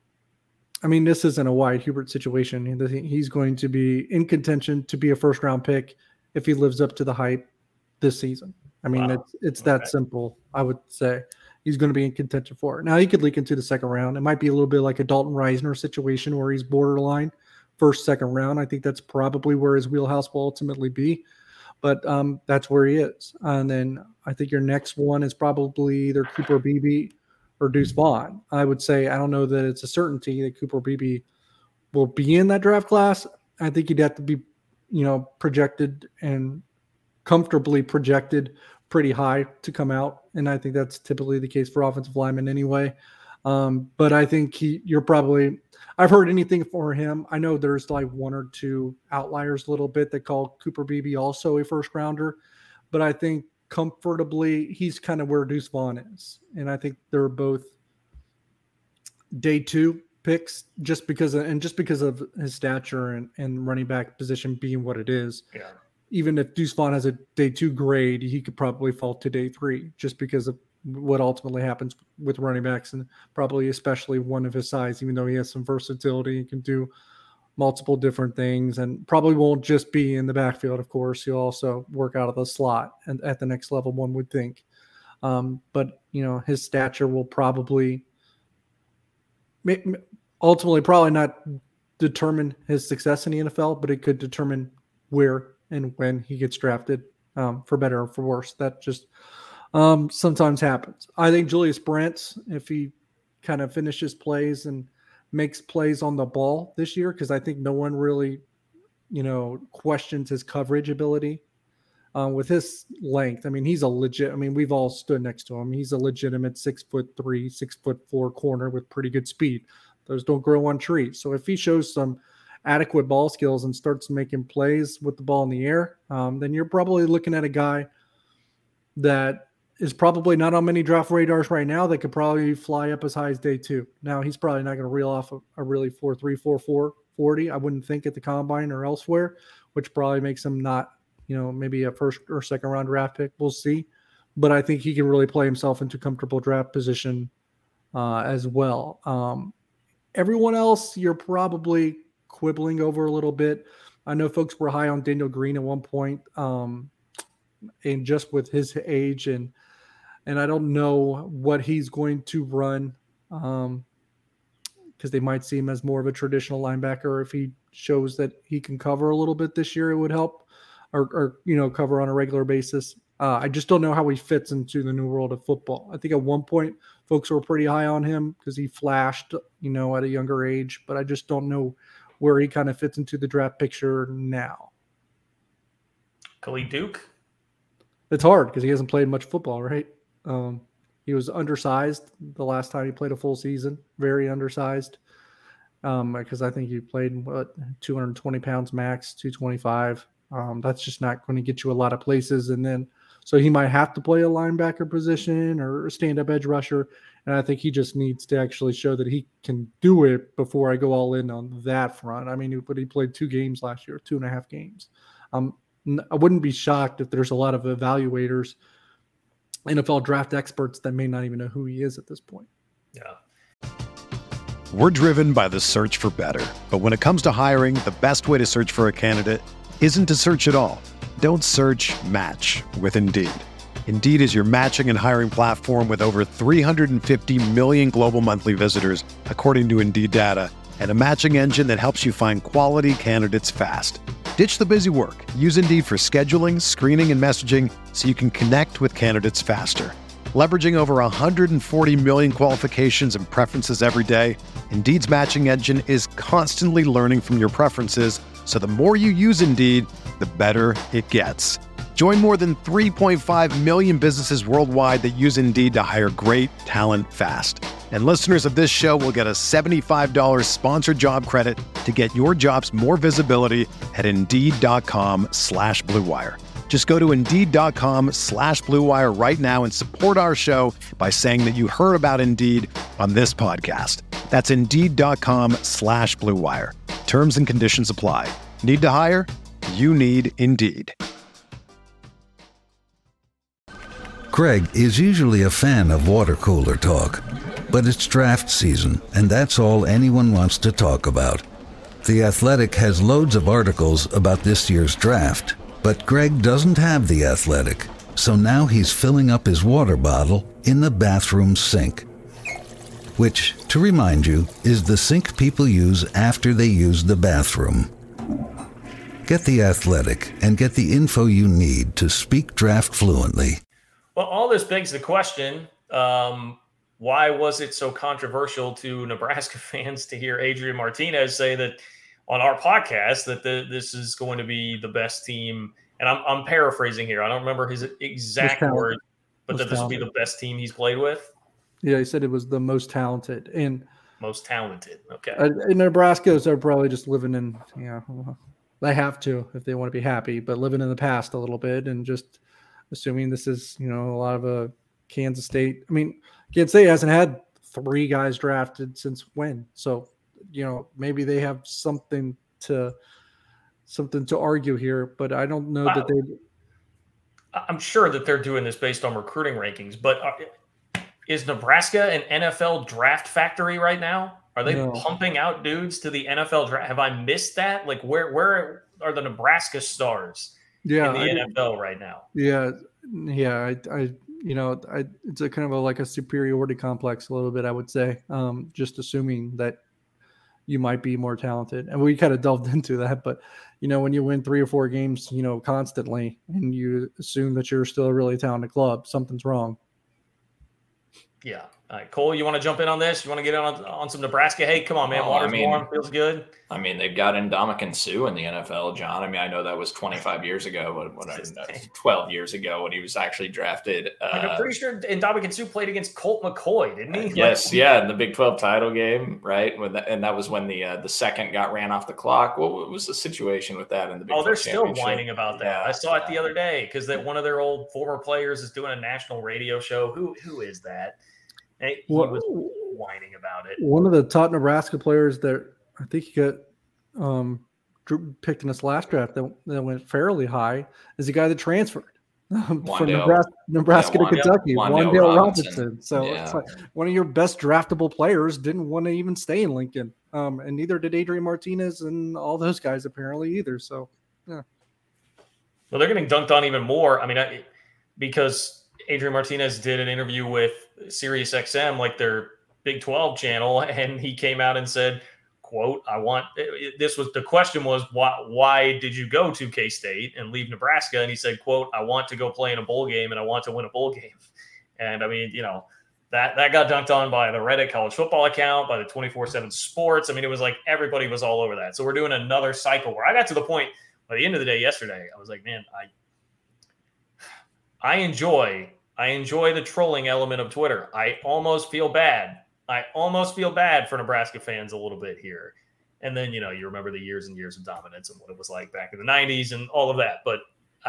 S4: this isn't a Wyatt Hubert situation. He's going to be in contention to be a first-round pick if he lives up to the hype this season. Wow. It's that simple, I would say. He's going to be in contention for it. Now, he could leak into the second round. It might be a little bit like a Dalton Reisner situation where he's borderline first, second round. I think that's probably where his wheelhouse will ultimately be. But that's where he is. And then I think your next one is probably either Cooper Beebe or Deuce Vaughn. I would say I don't know that it's a certainty that Cooper Beebe will be in that draft class. I think he'd have to be, projected and comfortably projected pretty high to come out. And I think that's typically the case for offensive linemen anyway. But I think I've heard anything for him. I know there's like one or two outliers a little bit that call Cooper Beebe also a first rounder, but I think comfortably he's kind of where Deuce Vaughn is. And I think they're both day 2 picks just because of his stature and running back position being what it is.
S3: Yeah.
S4: Even if Deuce Vaughn has a day 2 grade, he could probably fall to day 3 just because of what ultimately happens with running backs, and probably especially one of his size, even though he has some versatility and can do multiple different things, and probably won't just be in the backfield. Of course, he'll also work out of the slot and at the next level, one would think. But his stature will probably ultimately probably not determine his success in the NFL, but it could determine where and when he gets drafted, for better or for worse. That just sometimes happens. I think Julius Brents, if he kind of finishes plays and makes plays on the ball this year, because I think no one really, questions his coverage ability with his length. He's a legit. We've all stood next to him. He's a legitimate 6'3", 6'4" corner with pretty good speed. Those don't grow on trees. So if he shows some adequate ball skills and starts making plays with the ball in the air, then you're probably looking at a guy that is probably not on many draft radars right now that could probably fly up as high as day 2. Now, he's probably not going to reel off a really 4.3, 4.4 40, I wouldn't think, at the combine or elsewhere, which probably makes him not, maybe a first or second round draft pick. We'll see. But I think he can really play himself into comfortable draft position as well. Everyone else, you're probably quibbling over a little bit. I know folks were high on Daniel Green at one point, and just with his age, and I don't know what he's going to run because they might see him as more of a traditional linebacker. If he shows that he can cover a little bit this year, it would help, or cover on a regular basis. I just don't know how he fits into the new world of football. I think at one point folks were pretty high on him because he flashed, at a younger age, but I just don't know where he kind of fits into the draft picture now.
S3: Khalid Duke?
S4: It's hard because he hasn't played much football, right? He was undersized the last time he played a full season, very undersized. Because I think he played 220 pounds max, 225. That's just not going to get you a lot of places. And then, so he might have to play a linebacker position or a stand-up edge rusher. And I think he just needs to actually show that he can do it before I go all in on that front. I mean, but he played 2 games last year, 2.5 games. I wouldn't be shocked if there's a lot of evaluators, NFL draft experts that may not even know who he is at this point.
S3: Yeah.
S1: We're driven by the search for better. But when it comes to hiring, the best way to search for a candidate isn't to search at all. Don't search, match with Indeed. Indeed is your matching and hiring platform with over 350 million global monthly visitors, according to Indeed data, and a matching engine that helps you find quality candidates fast. Ditch the busy work. Use Indeed for scheduling, screening, and messaging so you can connect with candidates faster. Leveraging over 140 million qualifications and preferences every day, Indeed's matching engine is constantly learning from your preferences, so the more you use Indeed, the better it gets. Join more than 3.5 million businesses worldwide that use Indeed to hire great talent fast. And listeners of this show will get a $75 sponsored job credit to get your jobs more visibility at Indeed.com/Blue Wire. Just go to Indeed.com/Blue Wire right now and support our show by saying that you heard about Indeed on this podcast. That's Indeed.com/Blue Wire. Terms and conditions apply. Need to hire? You need Indeed.
S6: Greg is usually a fan of water cooler talk, but it's draft season, and that's all anyone wants to talk about. The Athletic has loads of articles about this year's draft, but Greg doesn't have The Athletic, so now he's filling up his water bottle in the bathroom sink, which, to remind you, is the sink people use after they use the bathroom. Get The Athletic and get the info you need to speak draft fluently.
S3: Well, all this begs the question, why was it so controversial to Nebraska fans to hear Adrian Martinez say that on our podcast that this is going to be the best team? And I'm paraphrasing here. I don't remember his exact words, but that this will be the best team he's played with.
S4: Yeah, he said it was the most talented. And
S3: most talented. Okay.
S4: In Nebraska, they're probably just living in, they have to if they want to be happy, but living in the past a little bit and just assuming this is, a lot of Kansas State. I mean, Kansas State hasn't had 3 guys drafted since when? So, maybe they have something to argue here, but I don't know that they.
S3: I'm sure that they're doing this based on recruiting rankings, but is Nebraska an NFL draft factory right now? Are they pumping out dudes to the NFL draft? Have I missed that? Like, where are the Nebraska stars?
S4: Yeah,
S3: in the NFL right now.
S4: Yeah. It's a kind of like a superiority complex a little bit, I would say. Just assuming that you might be more talented, and we kind of delved into that. But when you win 3 or 4 games, constantly, and you assume that you're still a really talented club, something's wrong. Yeah.
S3: All right, Cole, you want to jump in on this? You want to get on some Nebraska? Hey, come on, man. Water's warm. Feels good.
S5: I mean, they've got Ndamukong Suh in the NFL, John. I mean, I know that was 25 years ago, 12 years ago when he was actually drafted.
S3: I'm pretty sure Ndamukong Suh played against Colt McCoy, didn't he?
S5: Yes, in the Big 12 title game, right? And that was when the second got ran off the clock. What was the situation with that in the Big 12
S3: they're still whining about that.
S5: Yeah,
S3: I saw it the other day because one of their old former players is doing a national radio show. Who is that? He was whining about it.
S4: One of the top Nebraska players that I think he got picked in this last draft that went fairly high is the guy that transferred from Nebraska to Kentucky, Wan'Dale Robinson. So it's like one of your best draftable players didn't want to even stay in Lincoln, and neither did Adrian Martinez and all those guys apparently either. So, yeah.
S3: Well, they're getting dunked on even more. I mean, because Adrian Martinez did an interview with SiriusXM, like they're Big 12 channel, and he came out and said, quote, the question was, why did you go to K-State and leave Nebraska? And he said, quote, I want to go play in a bowl game and I want to win a bowl game. And I mean, that got dunked on by the Reddit college football account, by the 24/7 Sports. I mean, it was like everybody was all over that. So we're doing another cycle where I got to the point by the end of the day yesterday, I was like, man, I enjoy the trolling element of Twitter. I almost feel bad for Nebraska fans a little bit here. And then, you remember the years and years of dominance and what it was like back in the 90s and all of that. But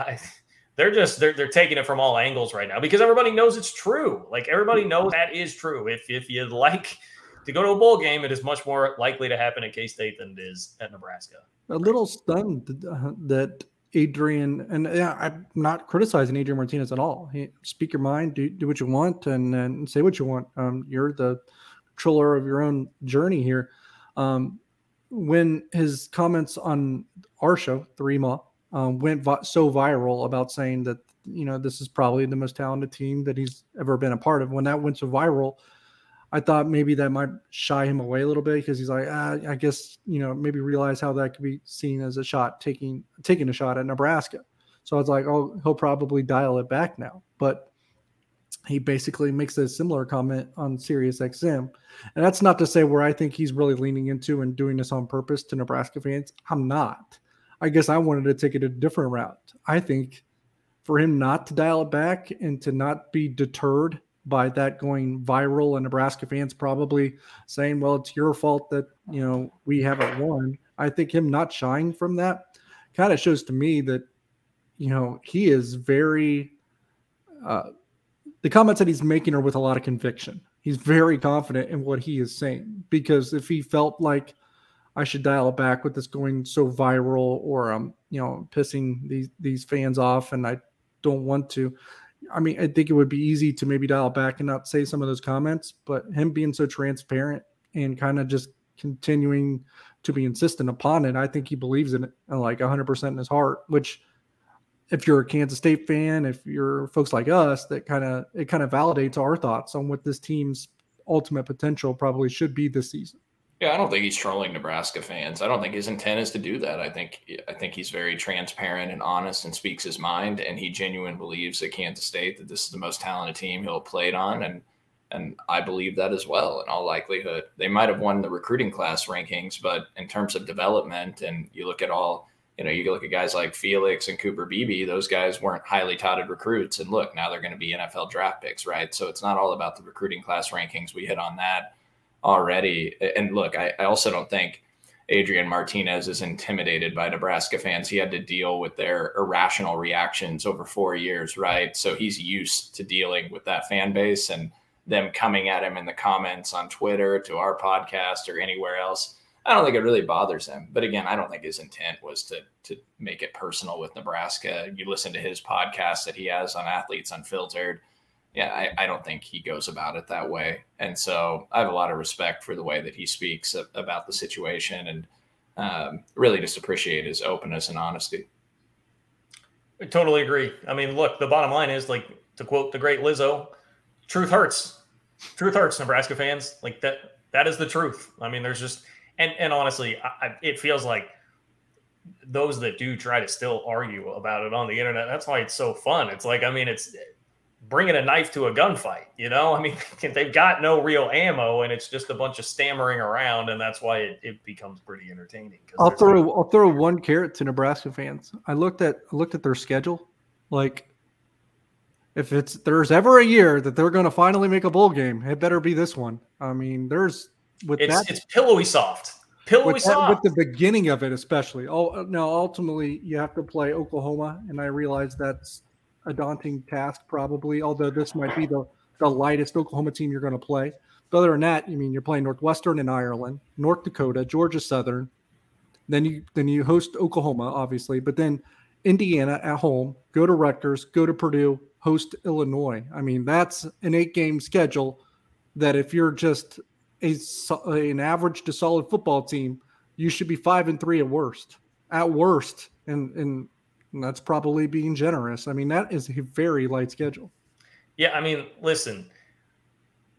S3: they're taking it from all angles right now because everybody knows it's true. Like, everybody knows that is true. If you'd like to go to a bowl game, it is much more likely to happen at K-State than it is at Nebraska.
S4: A little stunned that Adrian, and I'm not criticizing Adrian Martinez at all. Speak your mind, do what you want, and say what you want. You're the controller of your own journey here. When his comments on our show, 3Ma, went so viral about saying that, this is probably the most talented team that he's ever been a part of. When that went so viral, I thought maybe that might shy him away a little bit because he's like, I guess, maybe realize how that could be seen as a shot, taking a shot at Nebraska. So I was like, oh, he'll probably dial it back now. But he basically makes a similar comment on SiriusXM. And that's not to say where I think he's really leaning into and doing this on purpose to Nebraska fans. I'm not. I guess I wanted to take it a different route. I think for him not to dial it back and to not be deterred by that going viral and Nebraska fans probably saying, well, it's your fault that, we haven't won. I think him not shying from that kind of shows to me that, he is very, the comments that he's making are with a lot of conviction. He's very confident in what he is saying, because if he felt like I should dial it back with this going so viral or, pissing these fans off and I don't want to, I mean, I think it would be easy to maybe dial back and not say some of those comments, but him being so transparent and kind of just continuing to be insistent upon it, I think he believes in it like 100% in his heart, which if you're a Kansas State fan, if you're folks like us, it kind of validates our thoughts on what this team's ultimate potential probably should be this season.
S5: Yeah, I don't think he's trolling Nebraska fans. I don't think his intent is to do that. I think he's very transparent and honest and speaks his mind, and he genuinely believes at Kansas State that this is the most talented team he'll have played on, and I believe that as well in all likelihood. They might have won the recruiting class rankings, but in terms of development, and you look at guys like Felix and Cooper Beebe, those guys weren't highly touted recruits, and look, now they're going to be NFL draft picks, right? So it's not all about the recruiting class rankings. We hit on that already. And look, I also don't think Adrian Martinez is intimidated by Nebraska fans. He had to deal with their irrational reactions over 4 years, right? So he's used to dealing with that fan base and them coming at him in the comments on Twitter, to our podcast, or anywhere else. I don't think it really bothers him. But again, I don't think his intent was to make it personal with Nebraska. You listen to his podcast that he has on Athletes Unfiltered. Yeah, I don't think he goes about it that way. And so I have a lot of respect for the way that he speaks about the situation, and really just appreciate his openness and honesty.
S3: I totally agree. I mean, look, the bottom line is, like, to quote the great Lizzo, truth hurts. Truth hurts, Nebraska fans. Like, that is the truth. I mean, there's just – and honestly, it feels like those that do try to still argue about it on the internet, that's why it's so fun. It's like, I mean, it's – bringing a knife to a gunfight, I mean, they've got no real ammo and it's just a bunch of stammering around. And that's why it becomes pretty entertaining.
S4: I'll throw one carrot to Nebraska fans. I looked at their schedule. Like, if there's ever a year that they're going to finally make a bowl game, it better be this one. I mean, it's
S3: pillowy soft. With
S4: the beginning of it, especially. Oh no, ultimately you have to play Oklahoma. And I realize that's a daunting task probably, although this might be the lightest Oklahoma team you're going to play. But other than that, you're playing Northwestern in Ireland, North Dakota, Georgia Southern. Then you host Oklahoma, obviously, but then Indiana at home, go to Rutgers, go to Purdue, host Illinois. I mean, that's an 8-game schedule that if you're just an average to solid football team, you should be 5-3 at worst. And that's probably being generous. I mean, that is a very light schedule.
S3: Yeah, I mean, listen,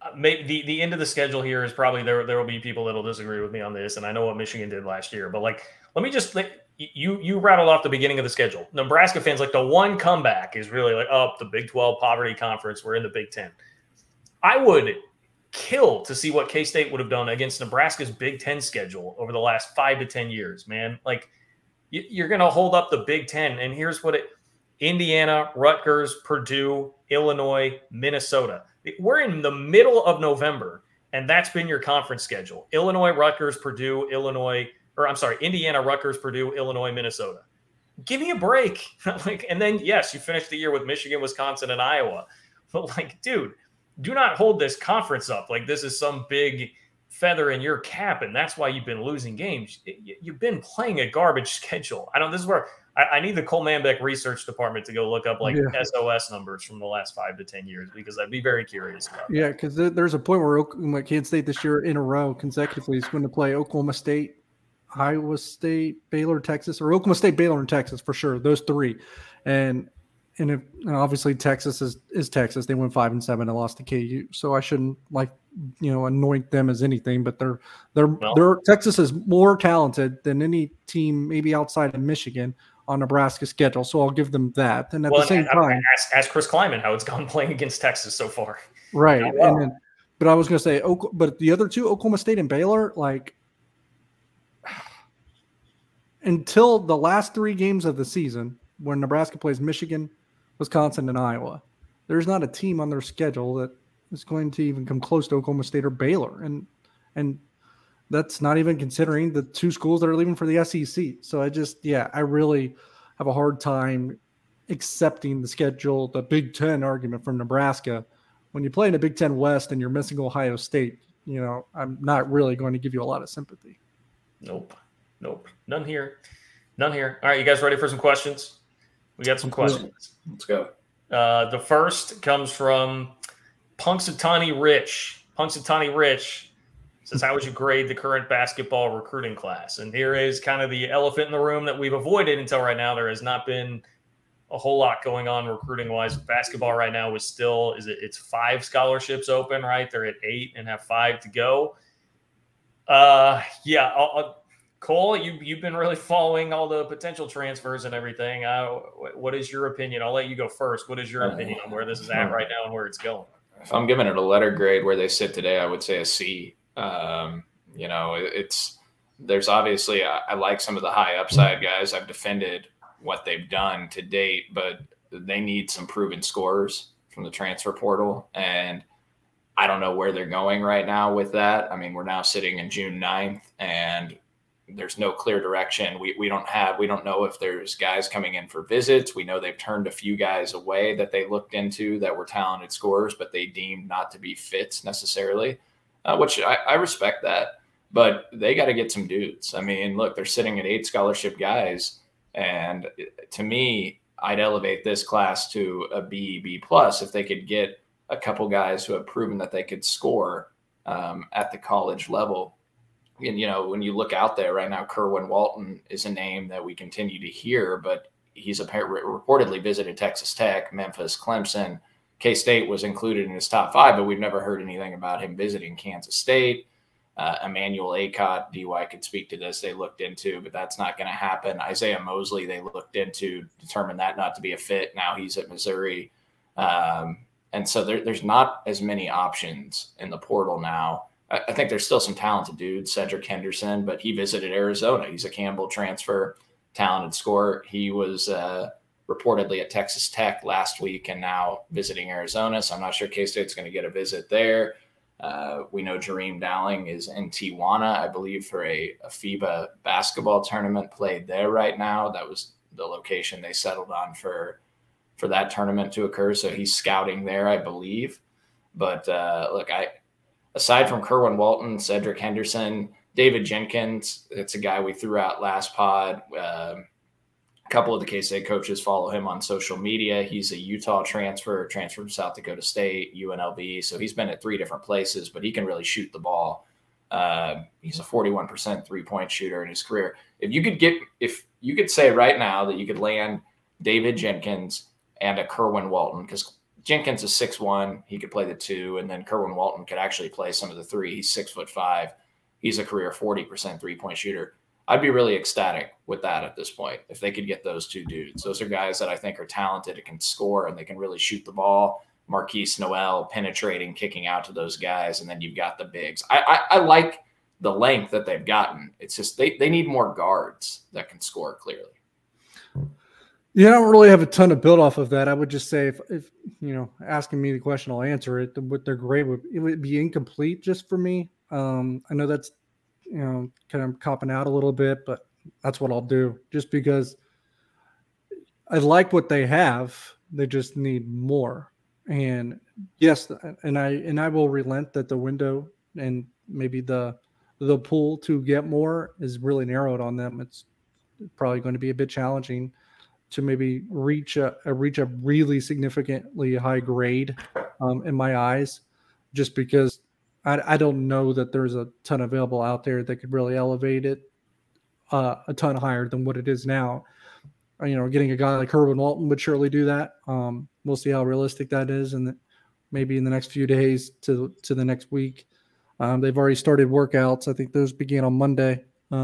S3: maybe the end of the schedule here is probably there will be people that'll disagree with me on this, and I know what Michigan did last year, but like let me just you rattled off the beginning of the schedule. Nebraska fans, like the one comeback is really like, oh, the Big 12 Poverty Conference, we're in the Big 10. I would kill to see what K-State would have done against Nebraska's Big 10 schedule over the last 5 to 10 years, man. Like you're going to hold up the Big 10, and here's what Indiana, Rutgers, Purdue, Illinois, Minnesota. We're in the middle of November, and that's been your conference schedule. Illinois, Rutgers, Purdue, Indiana, Rutgers, Purdue, Illinois, Minnesota. Give me a break. And then, yes, you finish the year with Michigan, Wisconsin, and Iowa. But, dude, do not hold this conference up like this is some big feather in your cap, and that's why you've been losing games. You've been playing a garbage schedule. This is where I need the Cole Manbeck research department to go look up SOS numbers from the last 5 to 10 years, because I'd be very curious about that.
S4: Yeah, because there's a point where Kansas State this year in a row consecutively is going to play Oklahoma State, Iowa State, Baylor, Texas, or Oklahoma State, Baylor, and Texas for sure. Those three, and obviously Texas is Texas. They went 5-7 and lost to KU, so I shouldn't anoint them as anything. But Texas is more talented than any team, maybe outside of Michigan, on Nebraska's schedule. So I'll give them that. And at the same time,
S3: ask Chris Kleiman how it's gone playing against Texas so far.
S4: Right. But I was going to say, but the other two, Oklahoma State and Baylor, until the last 3 games of the season, when Nebraska plays Michigan, Wisconsin, and Iowa, there's not a team on their schedule that is going to even come close to Oklahoma State or Baylor. And that's not even considering the 2 schools that are leaving for the SEC. So I really have a hard time accepting the schedule, the Big Ten argument from Nebraska. When you play in the Big Ten West and you're missing Ohio State, I'm not really going to give you a lot of sympathy.
S3: Nope. None here. All right, you guys ready for some questions? We got some questions.
S5: Let's go.
S3: The first comes from Punxsutawney Rich. Punxsutawney Rich says, how would you grade the current basketball recruiting class? And here is kind of the elephant in the room that we've avoided until right now. There has not been a whole lot going on recruiting-wise. Basketball right now is still – it's 5 scholarships open, right? They're at 8 and have 5 to go. Cole, you've been really following all the potential transfers and everything. What is your opinion? I'll let you go first. What is your opinion on where this is at right now and where it's going?
S5: If I'm giving it a letter grade where they sit today, I would say a C. There's obviously I like some of the high upside guys. I've defended what they've done to date, but they need some proven scorers from the transfer portal. And I don't know where they're going right now with that. We're now sitting in June 9th and there's no clear direction. We don't know if there's guys coming in for visits. We know they've turned a few guys away that they looked into that were talented scorers, but they deemed not to be fits necessarily, which I respect that. But they got to get some dudes. Look, they're sitting at 8 scholarship guys. And to me, I'd elevate this class to a B+ if they could get a couple guys who have proven that they could score at the college level. And, when you look out there right now, Kerwin Walton is a name that we continue to hear, but he's reportedly visited Texas Tech, Memphis, Clemson. K-State was included in his top 5, but we've never heard anything about him visiting Kansas State. Emmanuel Acott, DY could speak to this, they looked into, but that's not going to happen. Isaiah Mosley, they looked into, determined that not to be a fit. Now he's at Missouri. And so there's not as many options in the portal now. I think there's still some talented dudes, Cedric Henderson, but he visited Arizona. He's a Campbell transfer, talented scorer. He was reportedly at Texas Tech last week and now visiting Arizona. So I'm not sure K-State's going to get a visit there. We know Jareem Dowling is in Tijuana, I believe, for a FIBA basketball tournament played there right now. That was the location they settled on for that tournament to occur. So he's scouting there, I believe. But look, aside from Kerwin Walton, Cedric Henderson, David Jenkins, it's a guy we threw out last pod. A couple of the K-State coaches follow him on social media. He's a Utah transfer from South Dakota State, UNLV. So he's been at 3 different places, but he can really shoot the ball. He's a 41% three-point shooter in his career. If you could say right now that you could land David Jenkins and a Kerwin Walton, because Jenkins is 6'1". He could play the 2, and then Kerwin Walton could actually play some of the 3. He's 6'5". He's a career 40% 3-point shooter. I'd be really ecstatic with that at this point if they could get those 2 dudes. Those are guys that I think are talented and can score, and they can really shoot the ball. Marquise Noel penetrating, kicking out to those guys, and then you've got the bigs. I like the length that they've gotten. It's just they need more guards that can score clearly.
S4: Yeah, I don't really have a ton to build off of that. I would just say if asking me the question, I'll answer it. What their grade would be incomplete just for me. I know that's kind of copping out a little bit, but that's what I'll do just because I like what they have. They just need more. And yes, and I will relent that the window and maybe the pool to get more is really narrowed on them. It's probably going to be a bit challenging to maybe reach a really significantly high grade in my eyes, just because I don't know that there's a ton available out there that could really elevate it a ton higher than what it is now. Getting a guy like Kerwin Walton would surely do that. We'll see how realistic that is, and maybe in the next few days to the next week. They've already started workouts. I think those began on Monday.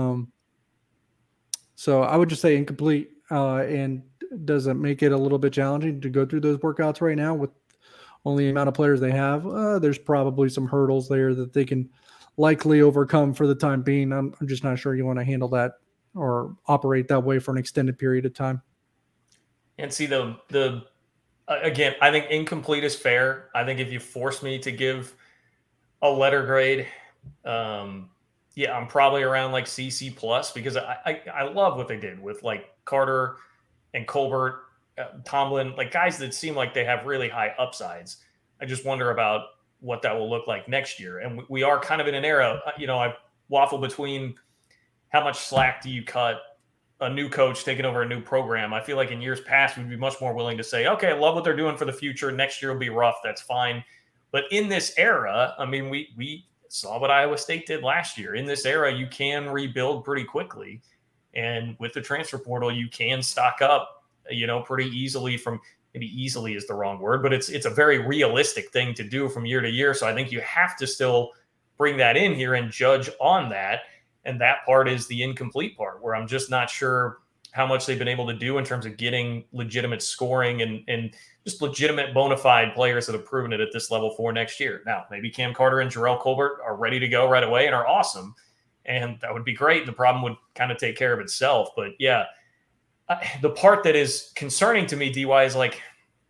S4: So I would just say incomplete. And does it make it a little bit challenging to go through those workouts right now with only the amount of players they have? There's probably some hurdles there that they can likely overcome for the time being. I'm just not sure you want to handle that or operate that way for an extended period of time.
S3: And see, again, I think incomplete is fair. I think if you force me to give a letter grade, I'm probably around like CC plus, because I love what they did with like Carter and Colbert, Tomlin, like guys that seem like they have really high upsides. I just wonder about what that will look like next year. And we are kind of in an era, I waffle between how much slack do you cut a new coach taking over a new program. I feel like in years past, we'd be much more willing to say, okay, I love what they're doing for the future. Next year will be rough. That's fine. But in this era, I mean, we saw what Iowa State did last year. In this era, you can rebuild pretty quickly. And with the transfer portal, you can stock up, pretty easily from – maybe easily is the wrong word, but it's a very realistic thing to do from year to year. So I think you have to still bring that in here and judge on that. And that part is the incomplete part, where I'm just not sure how much they've been able to do in terms of getting legitimate scoring and just legitimate bona fide players that have proven it at this level for next year. Now, maybe Cam Carter and Jarrell Colbert are ready to go right away and are awesome, and that would be great. The problem would kind of take care of itself. But yeah, the part that is concerning to me, DY, is like,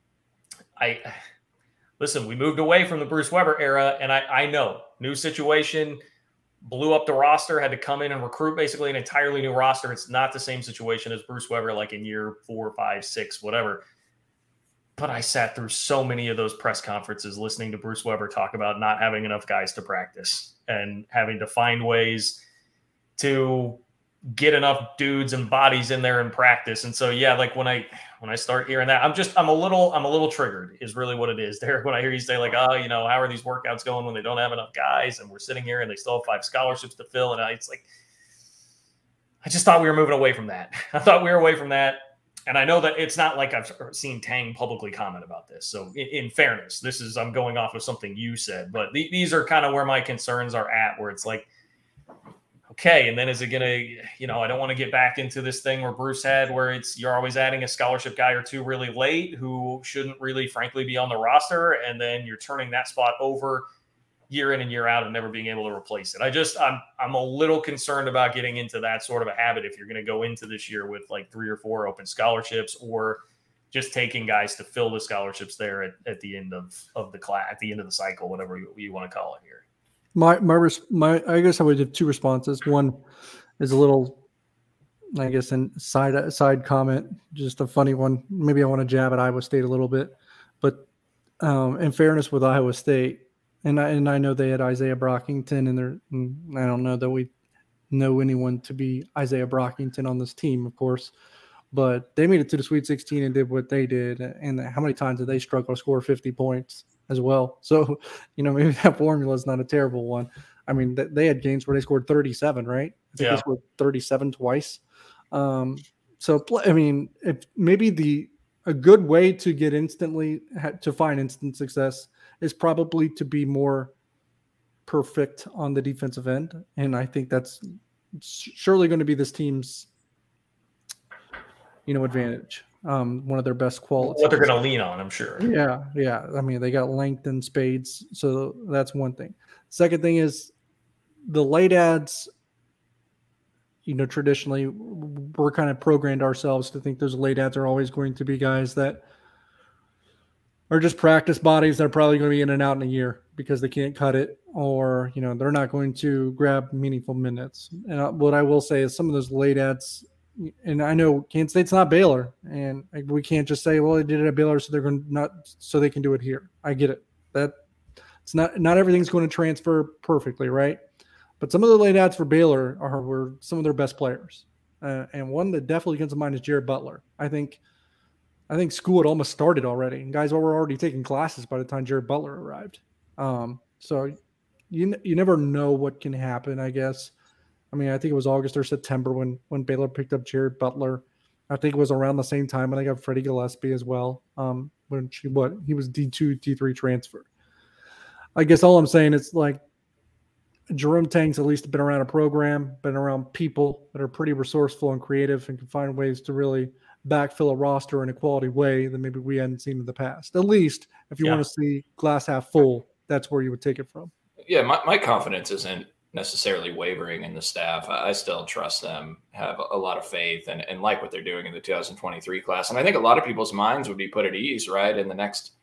S3: listen, we moved away from the Bruce Weber era, and I know, new situation, blew up the roster, had to come in and recruit basically an entirely new roster. It's not the same situation as Bruce Weber, like in year 4, 5, 6, whatever. But I sat through so many of those press conferences listening to Bruce Weber talk about not having enough guys to practice and having to find ways to get enough dudes and bodies in there in practice. And so, yeah, like when I start hearing that, I'm a little triggered is really what it is, Derek, when I hear you say like, oh, how are these workouts going when they don't have enough guys and we're sitting here and they still have 5 scholarships to fill. And it's like, I just thought we were moving away from that. I thought we were away from that. And I know that it's not like I've seen Tang publicly comment about this. So in fairness, I'm going off of something you said, but these are kind of where my concerns are at, where it's like, okay, and then is it going to, I don't want to get back into this thing where Bruce had, where you're always adding a scholarship guy or two really late who shouldn't really, frankly, be on the roster, and then you're turning that spot over year in and year out and never being able to replace it. I'm a little concerned about getting into that sort of a habit if you're going to go into this year with like 3 or 4 open scholarships, or just taking guys to fill the scholarships there at the end of the class, at the end of the cycle, whatever you want to call it here.
S4: My I guess I would have 2 responses. One is a little, I guess, in side comment, just a funny one. Maybe I want to jab at Iowa State a little bit, but in fairness with Iowa State, and I know they had Isaiah Brockington, and I don't know that we know anyone to be Isaiah Brockington on this team, of course, but they made it to the Sweet 16 and did what they did. And how many times did they struggle to score 50 points as well? So, maybe that formula is not a terrible one. I mean, they had games where they scored 37, right? I think they scored 37 twice. So, I mean, if maybe a good way to get to find instant success is probably to be more perfect on the defensive end. And I think that's surely going to be this team's, advantage. One of their best qualities.
S3: What they're going to lean on, I'm sure.
S4: Yeah. I mean, they got length and spades, so that's one thing. Second thing is the late ads. Traditionally, we're kind of programmed ourselves to think those late ads are always going to be guys that are just practice bodies that are probably going to be in and out in a year because they can't cut it, or they're not going to grab meaningful minutes. And what I will say is some of those late ads. And I know Kansas State's not Baylor, and we can't just say, well, they did it at Baylor, so they're going so they can do it here. I get it. That it's not everything's going to transfer perfectly, right? But some of the late ads for Baylor were some of their best players, and one that definitely comes to mind is Jared Butler. I think school had almost started already, and guys were already taking classes by the time Jared Butler arrived. So you never know what can happen, I guess. I mean, I think it was August or September when Baylor picked up Jared Butler. I think it was around the same time when they got Freddie Gillespie as well. He was D2, D3 transfer. I guess all I'm saying is like Jerome Tang's at least been around a program, been around people that are pretty resourceful and creative and can find ways to really backfill a roster in a quality way that maybe we hadn't seen in the past. At least if you want to see glass half full, that's where you would take it from.
S5: Yeah, my confidence isn't necessarily wavering in the staff. I still trust them, have a lot of faith, and like what they're doing in the 2023 class. And I think a lot of people's minds would be put at ease, right, in the next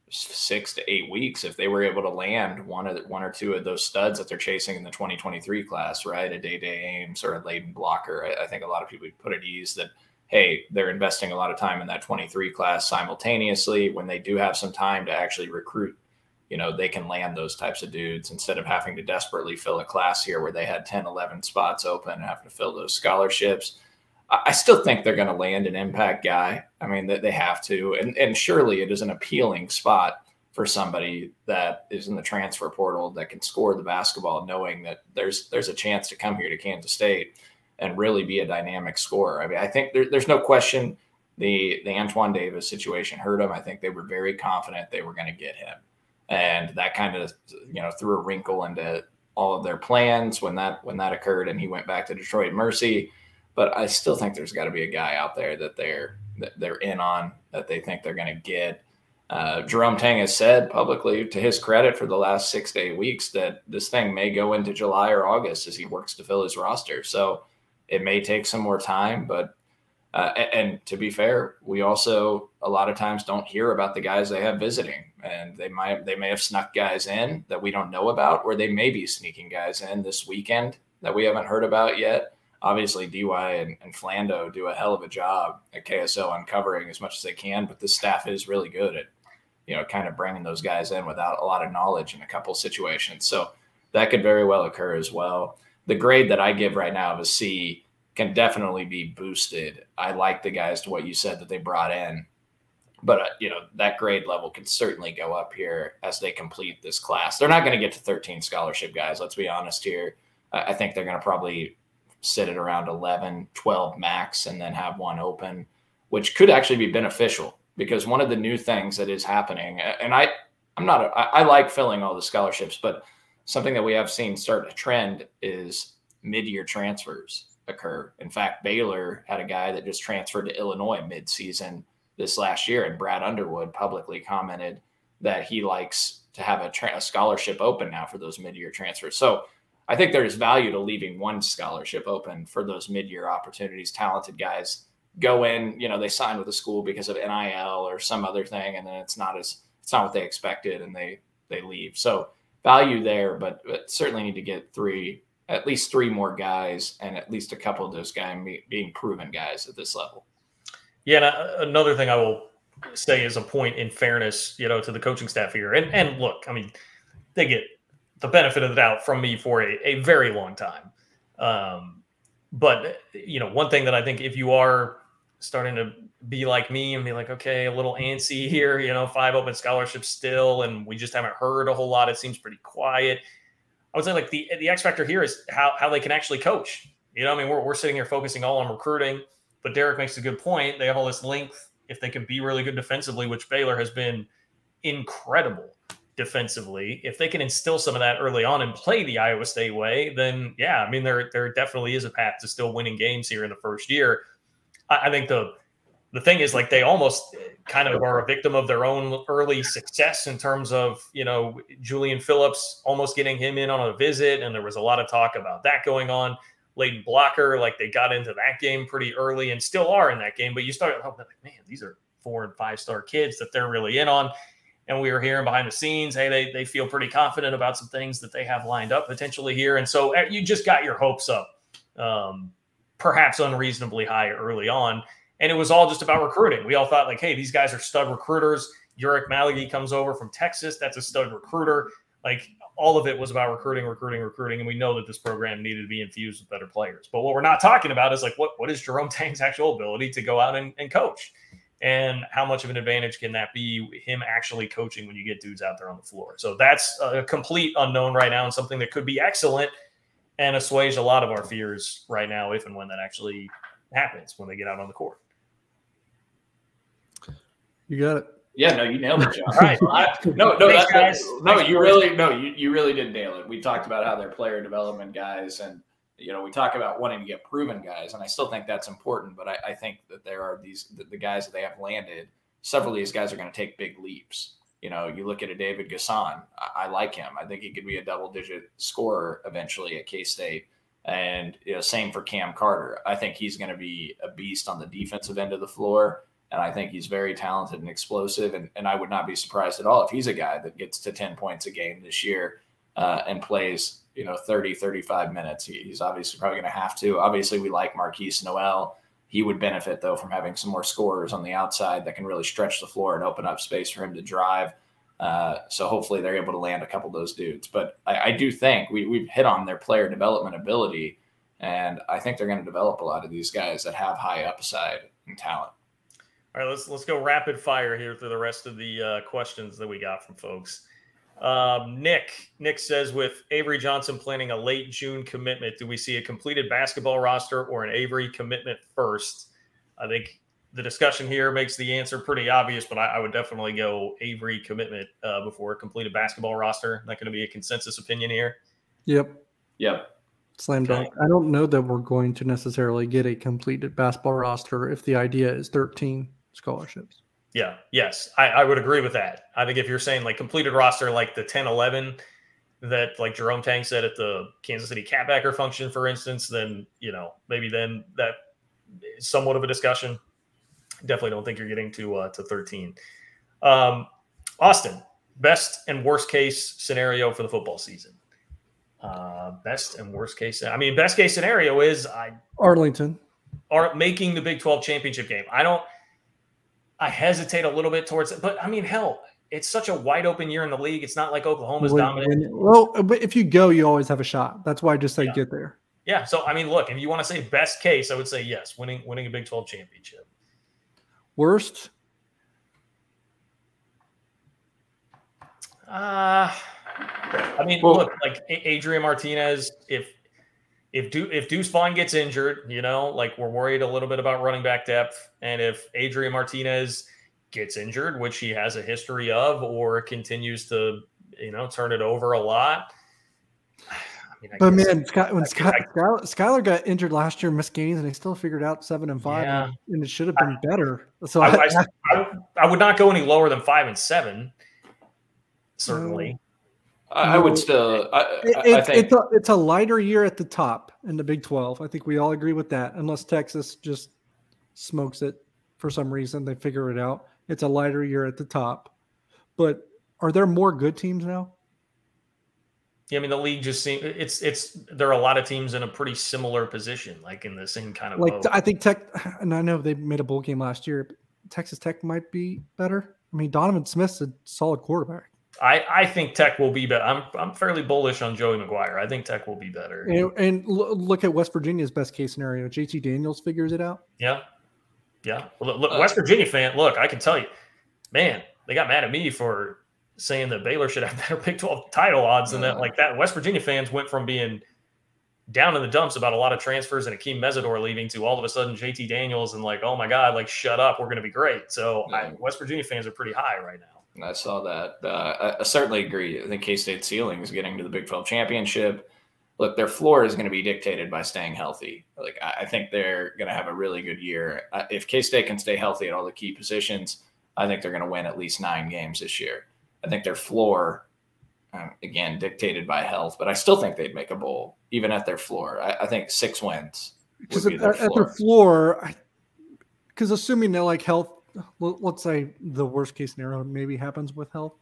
S5: 6 to 8 weeks if they were able to land one or two of those studs that they're chasing in the 2023 class, right, a Day Ames or a Layden Blocker. I think a lot of people would put at ease that, hey, they're investing a lot of time in that 23 class simultaneously. When they do have some time to actually recruit, they can land those types of dudes instead of having to desperately fill a class here where they had 10, 11 spots open and having to fill those scholarships. I still think they're going to land an impact guy. I mean, they have to. And surely it is an appealing spot for somebody that is in the transfer portal that can score the basketball, knowing that there's a chance to come here to Kansas State and really be a dynamic scorer. I mean, I think there's no question the Antoine Davis situation hurt him. I think they were very confident they were going to get him. And that kind of, threw a wrinkle into all of their plans when that occurred and he went back to Detroit Mercy. But I still think there's got to be a guy out there that they're in on, that they think they're going to get. Jerome Tang has said publicly, to his credit, for the last 6 to 8 weeks, that this thing may go into July or August as he works to fill his roster. So it may take some more time, but and to be fair, we also a lot of times don't hear about the guys they have visiting, and they may have snuck guys in that we don't know about, or they may be sneaking guys in this weekend that we haven't heard about yet. Obviously, DY and Flando do a hell of a job at KSO uncovering as much as they can, but the staff is really good at, kind of bringing those guys in without a lot of knowledge in a couple situations. So that could very well occur as well. The grade that I give right now of a C can definitely be boosted. I like the guys to what you said that they brought in, but that grade level can certainly go up here as they complete this class. They're not going to get to 13 scholarship guys. Let's be honest here. I think they're going to probably sit at around 11, 12 max, and then have one open, which could actually be beneficial because one of the new things that is happening, and I like filling all the scholarships, but something that we have seen start to trend is mid-year transfers occur. In fact, Baylor had a guy that just transferred to Illinois mid-season this last year, and Brad Underwood publicly commented that he likes to have a scholarship open now for those mid-year transfers. So I think there's value to leaving one scholarship open for those mid-year opportunities. Talented guys go in, they sign with the school because of NIL or some other thing, and then it's not what they expected, and they leave. So value there, but certainly need to get at least three more guys, and at least a couple of those guys being proven guys at this level.
S3: Yeah, and another thing I will say is a point in fairness, to the coaching staff here. And look, I mean, they get the benefit of the doubt from me for a very long time. But, one thing that I think if you are starting to be like me and be like, okay, a little antsy here, 5 open scholarships still, and we just haven't heard a whole lot. It seems pretty quiet. I would say like the X factor here is how they can actually coach. We're sitting here focusing all on recruiting, but Derek makes a good point. They have all this length, if they can be really good defensively, which Baylor has been incredible defensively, if they can instill some of that early on and play the Iowa State way, then yeah, I mean, there definitely is a path to still winning games here in the first year. I think the thing is, like, they almost kind of are a victim of their own early success in terms of, Julian Phillips almost getting him in on a visit. And there was a lot of talk about that going on. Leighton Blocker, like, they got into that game pretty early and still are in that game. But you start like, man, these are 4 and 5 star kids that they're really in on. And we were hearing behind the scenes, hey, they feel pretty confident about some things that they have lined up potentially here. And so you just got your hopes up, perhaps unreasonably high early on. And it was all just about recruiting. We all thought, like, hey, these guys are stud recruiters. Uric Malagi comes over from Texas. That's a stud recruiter. Like, all of it was about recruiting. And we know that this program needed to be infused with better players. But what we're not talking about is, like, what is Jerome Tang's actual ability to go out and coach? And how much of an advantage can that be, him actually coaching when you get dudes out there on the floor? So that's a complete unknown right now, and something that could be excellent and assuage a lot of our fears right now, if and when that actually happens, when they get out on the court.
S4: You got it.
S5: Yeah, no, you nailed it, John.
S3: All right.
S5: You really did nail it. We talked about how they're player development guys, and we talk about wanting to get proven guys, and I still think that's important. But I think that there are the guys that they have landed. Several of these guys are going to take big leaps. You look at a David Gasson. I like him. I think he could be a double-digit scorer eventually at K-State. And same for Cam Carter. I think he's going to be a beast on the defensive end of the floor. And I think he's very talented and explosive. And I would not be surprised at all if he's a guy that gets to 10 points a game this year and plays, 30, 35 minutes. He's obviously probably going to have to. Obviously, we like Marquise Noel. He would benefit, though, from having some more scorers on the outside that can really stretch the floor and open up space for him to drive. So hopefully they're able to land a couple of those dudes. But I do think we've hit on their player development ability, and I think they're going to develop a lot of these guys that have high upside and talent.
S3: All right, let's go rapid fire here through the rest of the questions that we got from folks. Nick says, with Avery Johnson planning a late June commitment, do we see a completed basketball roster or an Avery commitment first? I think the discussion here makes the answer pretty obvious, but I would definitely go Avery commitment before a completed basketball roster. Not going to be a consensus opinion here.
S4: Yep. Slam dunk.
S3: Okay.
S4: I don't know that we're going to necessarily get a completed basketball roster if the idea is 13 scholarships.
S3: Yeah. Yes. I would agree with that. I think if you're saying like completed roster, like the 10-11 that like Jerome Tang said at the Kansas City Catbacker function, for instance, then, maybe then that is somewhat of a discussion. Definitely don't think you're getting to 13. Austin, best and worst case scenario for the football season. Best and worst case. I mean, best case scenario is
S4: Arlington
S3: are making the Big 12 championship game. I hesitate a little bit towards it, but I mean, hell, it's such a wide open year in the league. It's not like Oklahoma's dominant.
S4: Well, but if you go, you always have a shot. That's why I just say get there.
S3: Yeah. So, I mean, look, if you want to say best case, I would say yes, winning a Big 12 championship.
S4: Worst?
S3: I mean, look, like Adrian Martinez, if Deuce Vaughn gets injured, like we're worried a little bit about running back depth. And if Adrian Martinez gets injured, which he has a history of, or continues to, turn it over a lot.
S4: Skylar got injured last year, missed games, and he still figured out 7 and 5, and it should have been better. So
S3: I would not go any lower than 5 and 7. Certainly.
S5: I would still. I think
S4: it's a lighter year at the top in the Big 12. I think we all agree with that, unless Texas just smokes it for some reason. They figure it out. It's a lighter year at the top. But are there more good teams now?
S3: Yeah, I mean, the league just seems there are a lot of teams in a pretty similar position, like in the same kind of boat.
S4: I think Tech, and I know they made a bowl game last year, but Texas Tech might be better. I mean, Donovan Smith's a solid quarterback.
S3: I think Tech will be better. I'm fairly bullish on Joey McGuire. I think Tech will be better.
S4: And look at West Virginia's best case scenario. JT Daniels figures it out.
S3: Yeah. Well, look, West Virginia fan. Look, I can tell you, man, they got mad at me for saying that Baylor should have better Big 12 title odds than that. Like that, West Virginia fans went from being down in the dumps about a lot of transfers and Akeem Mesidor leaving to all of a sudden JT Daniels and like, oh my God, like shut up, we're going to be great. So West Virginia fans are pretty high right now.
S5: I saw that. I certainly agree. I think K-State's ceiling is getting to the Big 12 championship. Look, their floor is going to be dictated by staying healthy. Like, I think they're going to have a really good year. If K-State can stay healthy at all the key positions, I think they're going to win at least 9 games this year. I think their floor, again, dictated by health, but I still think they'd make a bowl, even at their floor. I think 6 wins would be their floor. At their
S4: floor, because assuming they're like health, let's say the worst case scenario maybe happens with health.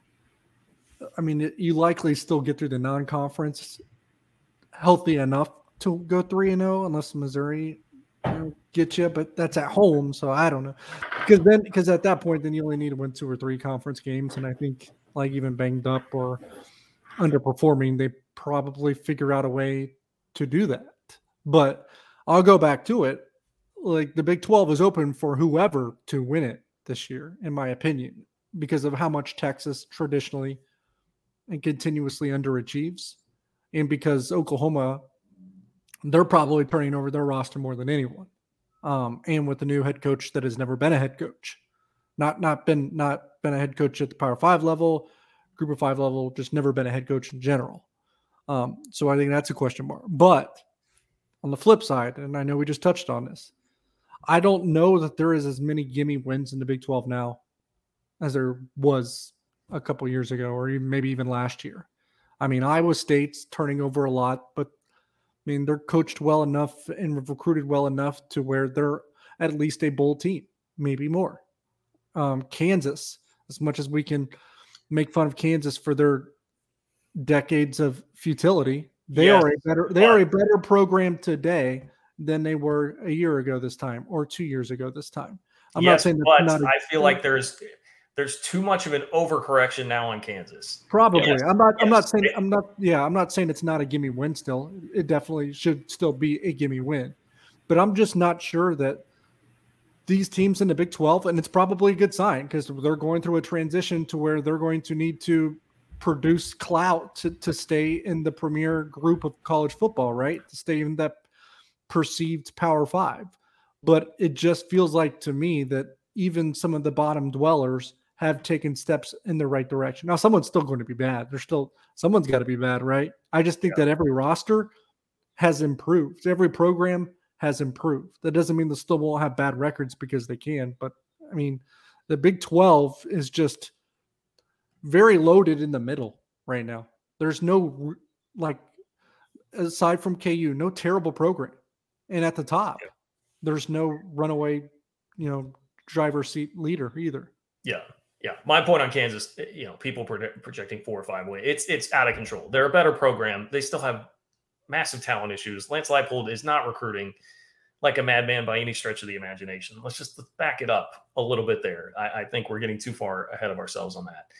S4: I mean, you likely still get through the non-conference healthy enough to go 3-0, unless Missouri get you, but that's at home, so I don't know. Because at that point, then you only need to win 2 or 3 conference games, and I think like even banged up or underperforming, they probably figure out a way to do that. But I'll go back to it. Like the Big 12 is open for whoever to win it this year, in my opinion, because of how much Texas traditionally and continuously underachieves. And because Oklahoma, they're probably turning over their roster more than anyone. And with the new head coach that has never been a head coach, not been a head coach at the Power 5 level, Group of 5 level, just never been a head coach in general. So I think that's a question mark. But on the flip side, and I know we just touched on this, I don't know that there is as many gimme wins in the Big 12 now as there was a couple years ago, or maybe even last year. I mean, Iowa State's turning over a lot, but I mean, they're coached well enough and recruited well enough to where they're at least a bowl team, maybe more. Kansas, as much as we can make fun of Kansas for their decades of futility, they are a better program today than they were a year ago this time, or 2 years ago this time. I'm not saying that's not.
S3: I feel like there's too much of an overcorrection now on Kansas.
S4: Probably. Yes. I'm not saying it's not a gimme win still. It definitely should still be a gimme win. But I'm just not sure that these teams in the Big 12, and it's probably a good sign because they're going through a transition to where they're going to need to produce clout to stay in the premier group of college football, right? To stay in that perceived Power 5. But it just feels like to me that even some of the bottom dwellers have taken steps in the right direction. Now, someone's still going to be bad. Someone's got to be bad, right? I just think that every roster has improved. Every program has improved. That doesn't mean they still won't have bad records because they can. But, I mean, the Big 12 is just very loaded in the middle right now. There's no, aside from KU, no terrible program. And at the top, there's no runaway, driver's seat leader either.
S3: Yeah. Yeah. My point on Kansas, people projecting 4 or 5 wins. It's out of control. They're a better program. They still have massive talent issues. Lance Leipold is not recruiting like a madman by any stretch of the imagination. Let's back it up a little bit there. I think we're getting too far ahead of ourselves on that.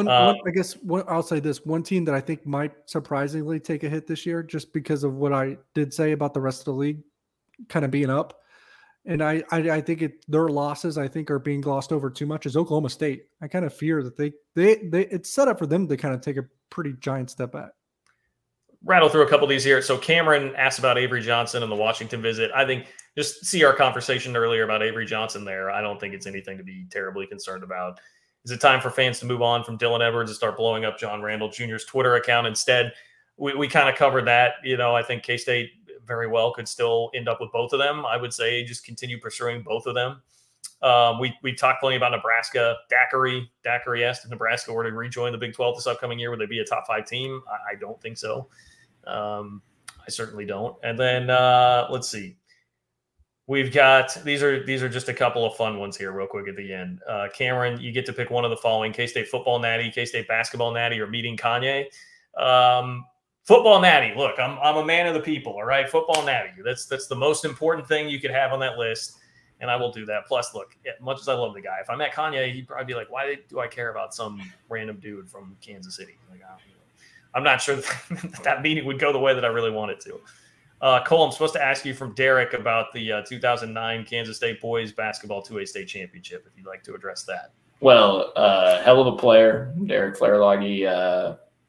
S4: I'll say this. One team that I think might surprisingly take a hit this year, just because of what I did say about the rest of the league kind of being up. And I think their losses, I think, are being glossed over too much, is Oklahoma State. I kind of fear that they it's set up for them to kind of take a pretty giant step back.
S3: Rattle through a couple of these here. So Cameron asked about Avery Johnson and the Washington visit. I think just see our conversation earlier about Avery Johnson there. I don't think it's anything to be terribly concerned about. Is it time for fans to move on from Dylan Edwards and start blowing up John Randall Jr.'s Twitter account instead? We kind of covered that. I think K-State very well could still end up with both of them. I would say just continue pursuing both of them. We talked plenty about Nebraska. Daiquiri asked if Nebraska were to rejoin the Big 12 this upcoming year, would they be a top 5 team? I don't think so. I certainly don't. And then let's see. We've got these are just a couple of fun ones here real quick at the end. Cameron, you get to pick one of the following: K-State football natty, K-State basketball natty, or meeting Kanye. Football natty. Look, I'm a man of the people. All right, football natty. That's the most important thing you could have on that list, and I will do that. Plus, look, as much as I love the guy, if I met Kanye, he'd probably be like, "Why do I care about some random dude from Kansas City?" Like, I'm not sure that meeting would go the way that I really want it to. Cole, I'm supposed to ask you from Derek about the 2009 Kansas State boys basketball 2A state championship. If you'd like to address that.
S5: Well, hell of a player, Derek Flarloggy.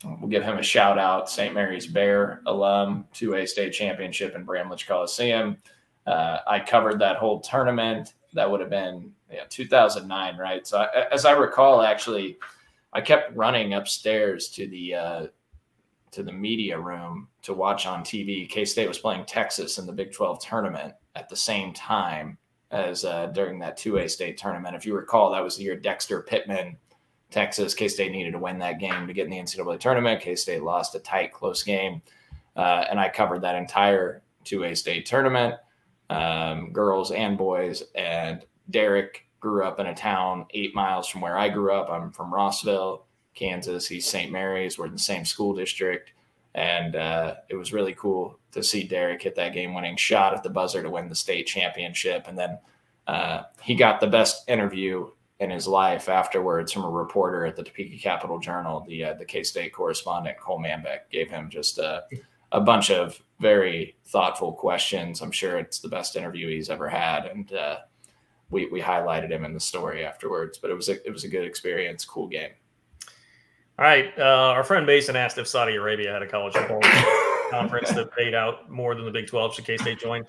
S5: we'll give him a shout out. St. Mary's Bear alum, 2A state championship in Bramlage Coliseum. I covered that whole tournament. That would have been 2009, right? So as I recall, actually, I kept running upstairs to the media room to watch on TV. K-State was playing Texas in the Big 12 tournament at the same time as during that 2A state tournament. If you recall, that was the year Dexter Pittman, Texas. K-State needed to win that game to get in the NCAA tournament. K-State lost a tight, close game. And I covered that entire 2A state tournament, girls and boys. And Derek grew up in a town 8 miles from where I grew up. I'm from Rossville, Kansas. He's St. Mary's. We're in the same school district. And it was really cool to see Derek hit that game-winning shot at the buzzer to win the state championship. And then he got the best interview in his life afterwards from a reporter at the Topeka Capital Journal. The K-State correspondent, Cole Manbeck, gave him just a bunch of very thoughtful questions. I'm sure it's the best interview he's ever had. And we highlighted him in the story afterwards. But it was a good experience, cool game.
S3: All right. Our friend Mason asked if Saudi Arabia had a college football conference that paid out more than the Big 12. Should K-State join?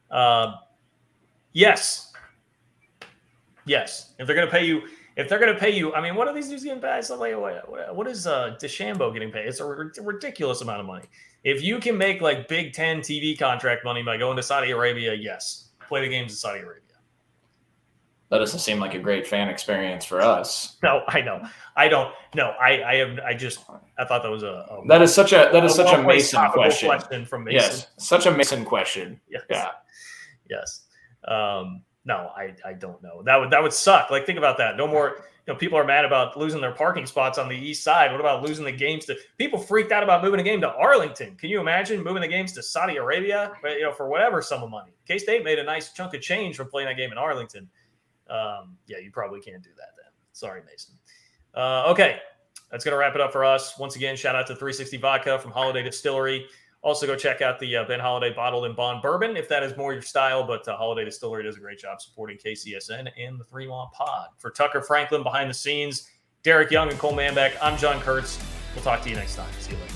S3: Yes. Yes. If they're going to pay you, I mean, what are these dudes getting paid? What is DeChambeau getting paid? It's a ridiculous amount of money. If you can make like Big 10 TV contract money by going to Saudi Arabia, yes. Play the games in Saudi Arabia.
S5: That doesn't seem like a great fan experience for us.
S3: No, I know. I don't. No, I thought that was
S5: that is such a Mason
S3: question from Mason.
S5: Yes, such a Mason question.
S3: Yes.
S5: Yeah.
S3: Yes. No, I don't know. That would suck. Like, think about that. No more. People are mad about losing their parking spots on the east side. What about losing the games to people? Freaked out about moving a game to Arlington. Can you imagine moving the games to Saudi Arabia? For whatever sum of money. K-State made a nice chunk of change from playing that game in Arlington. You probably can't do that then. Sorry, Mason. Okay, that's going to wrap it up for us. Once again, shout out to 360 Vodka from Holiday Distillery. Also, go check out the Ben Holiday Bottled and Bond Bourbon if that is more your style. But Holiday Distillery does a great job supporting KCSN and the Three Law Pod. For Tucker Franklin behind the scenes, Derek Young and Cole Manbeck, I'm John Kurtz. We'll talk to you next time. See you later.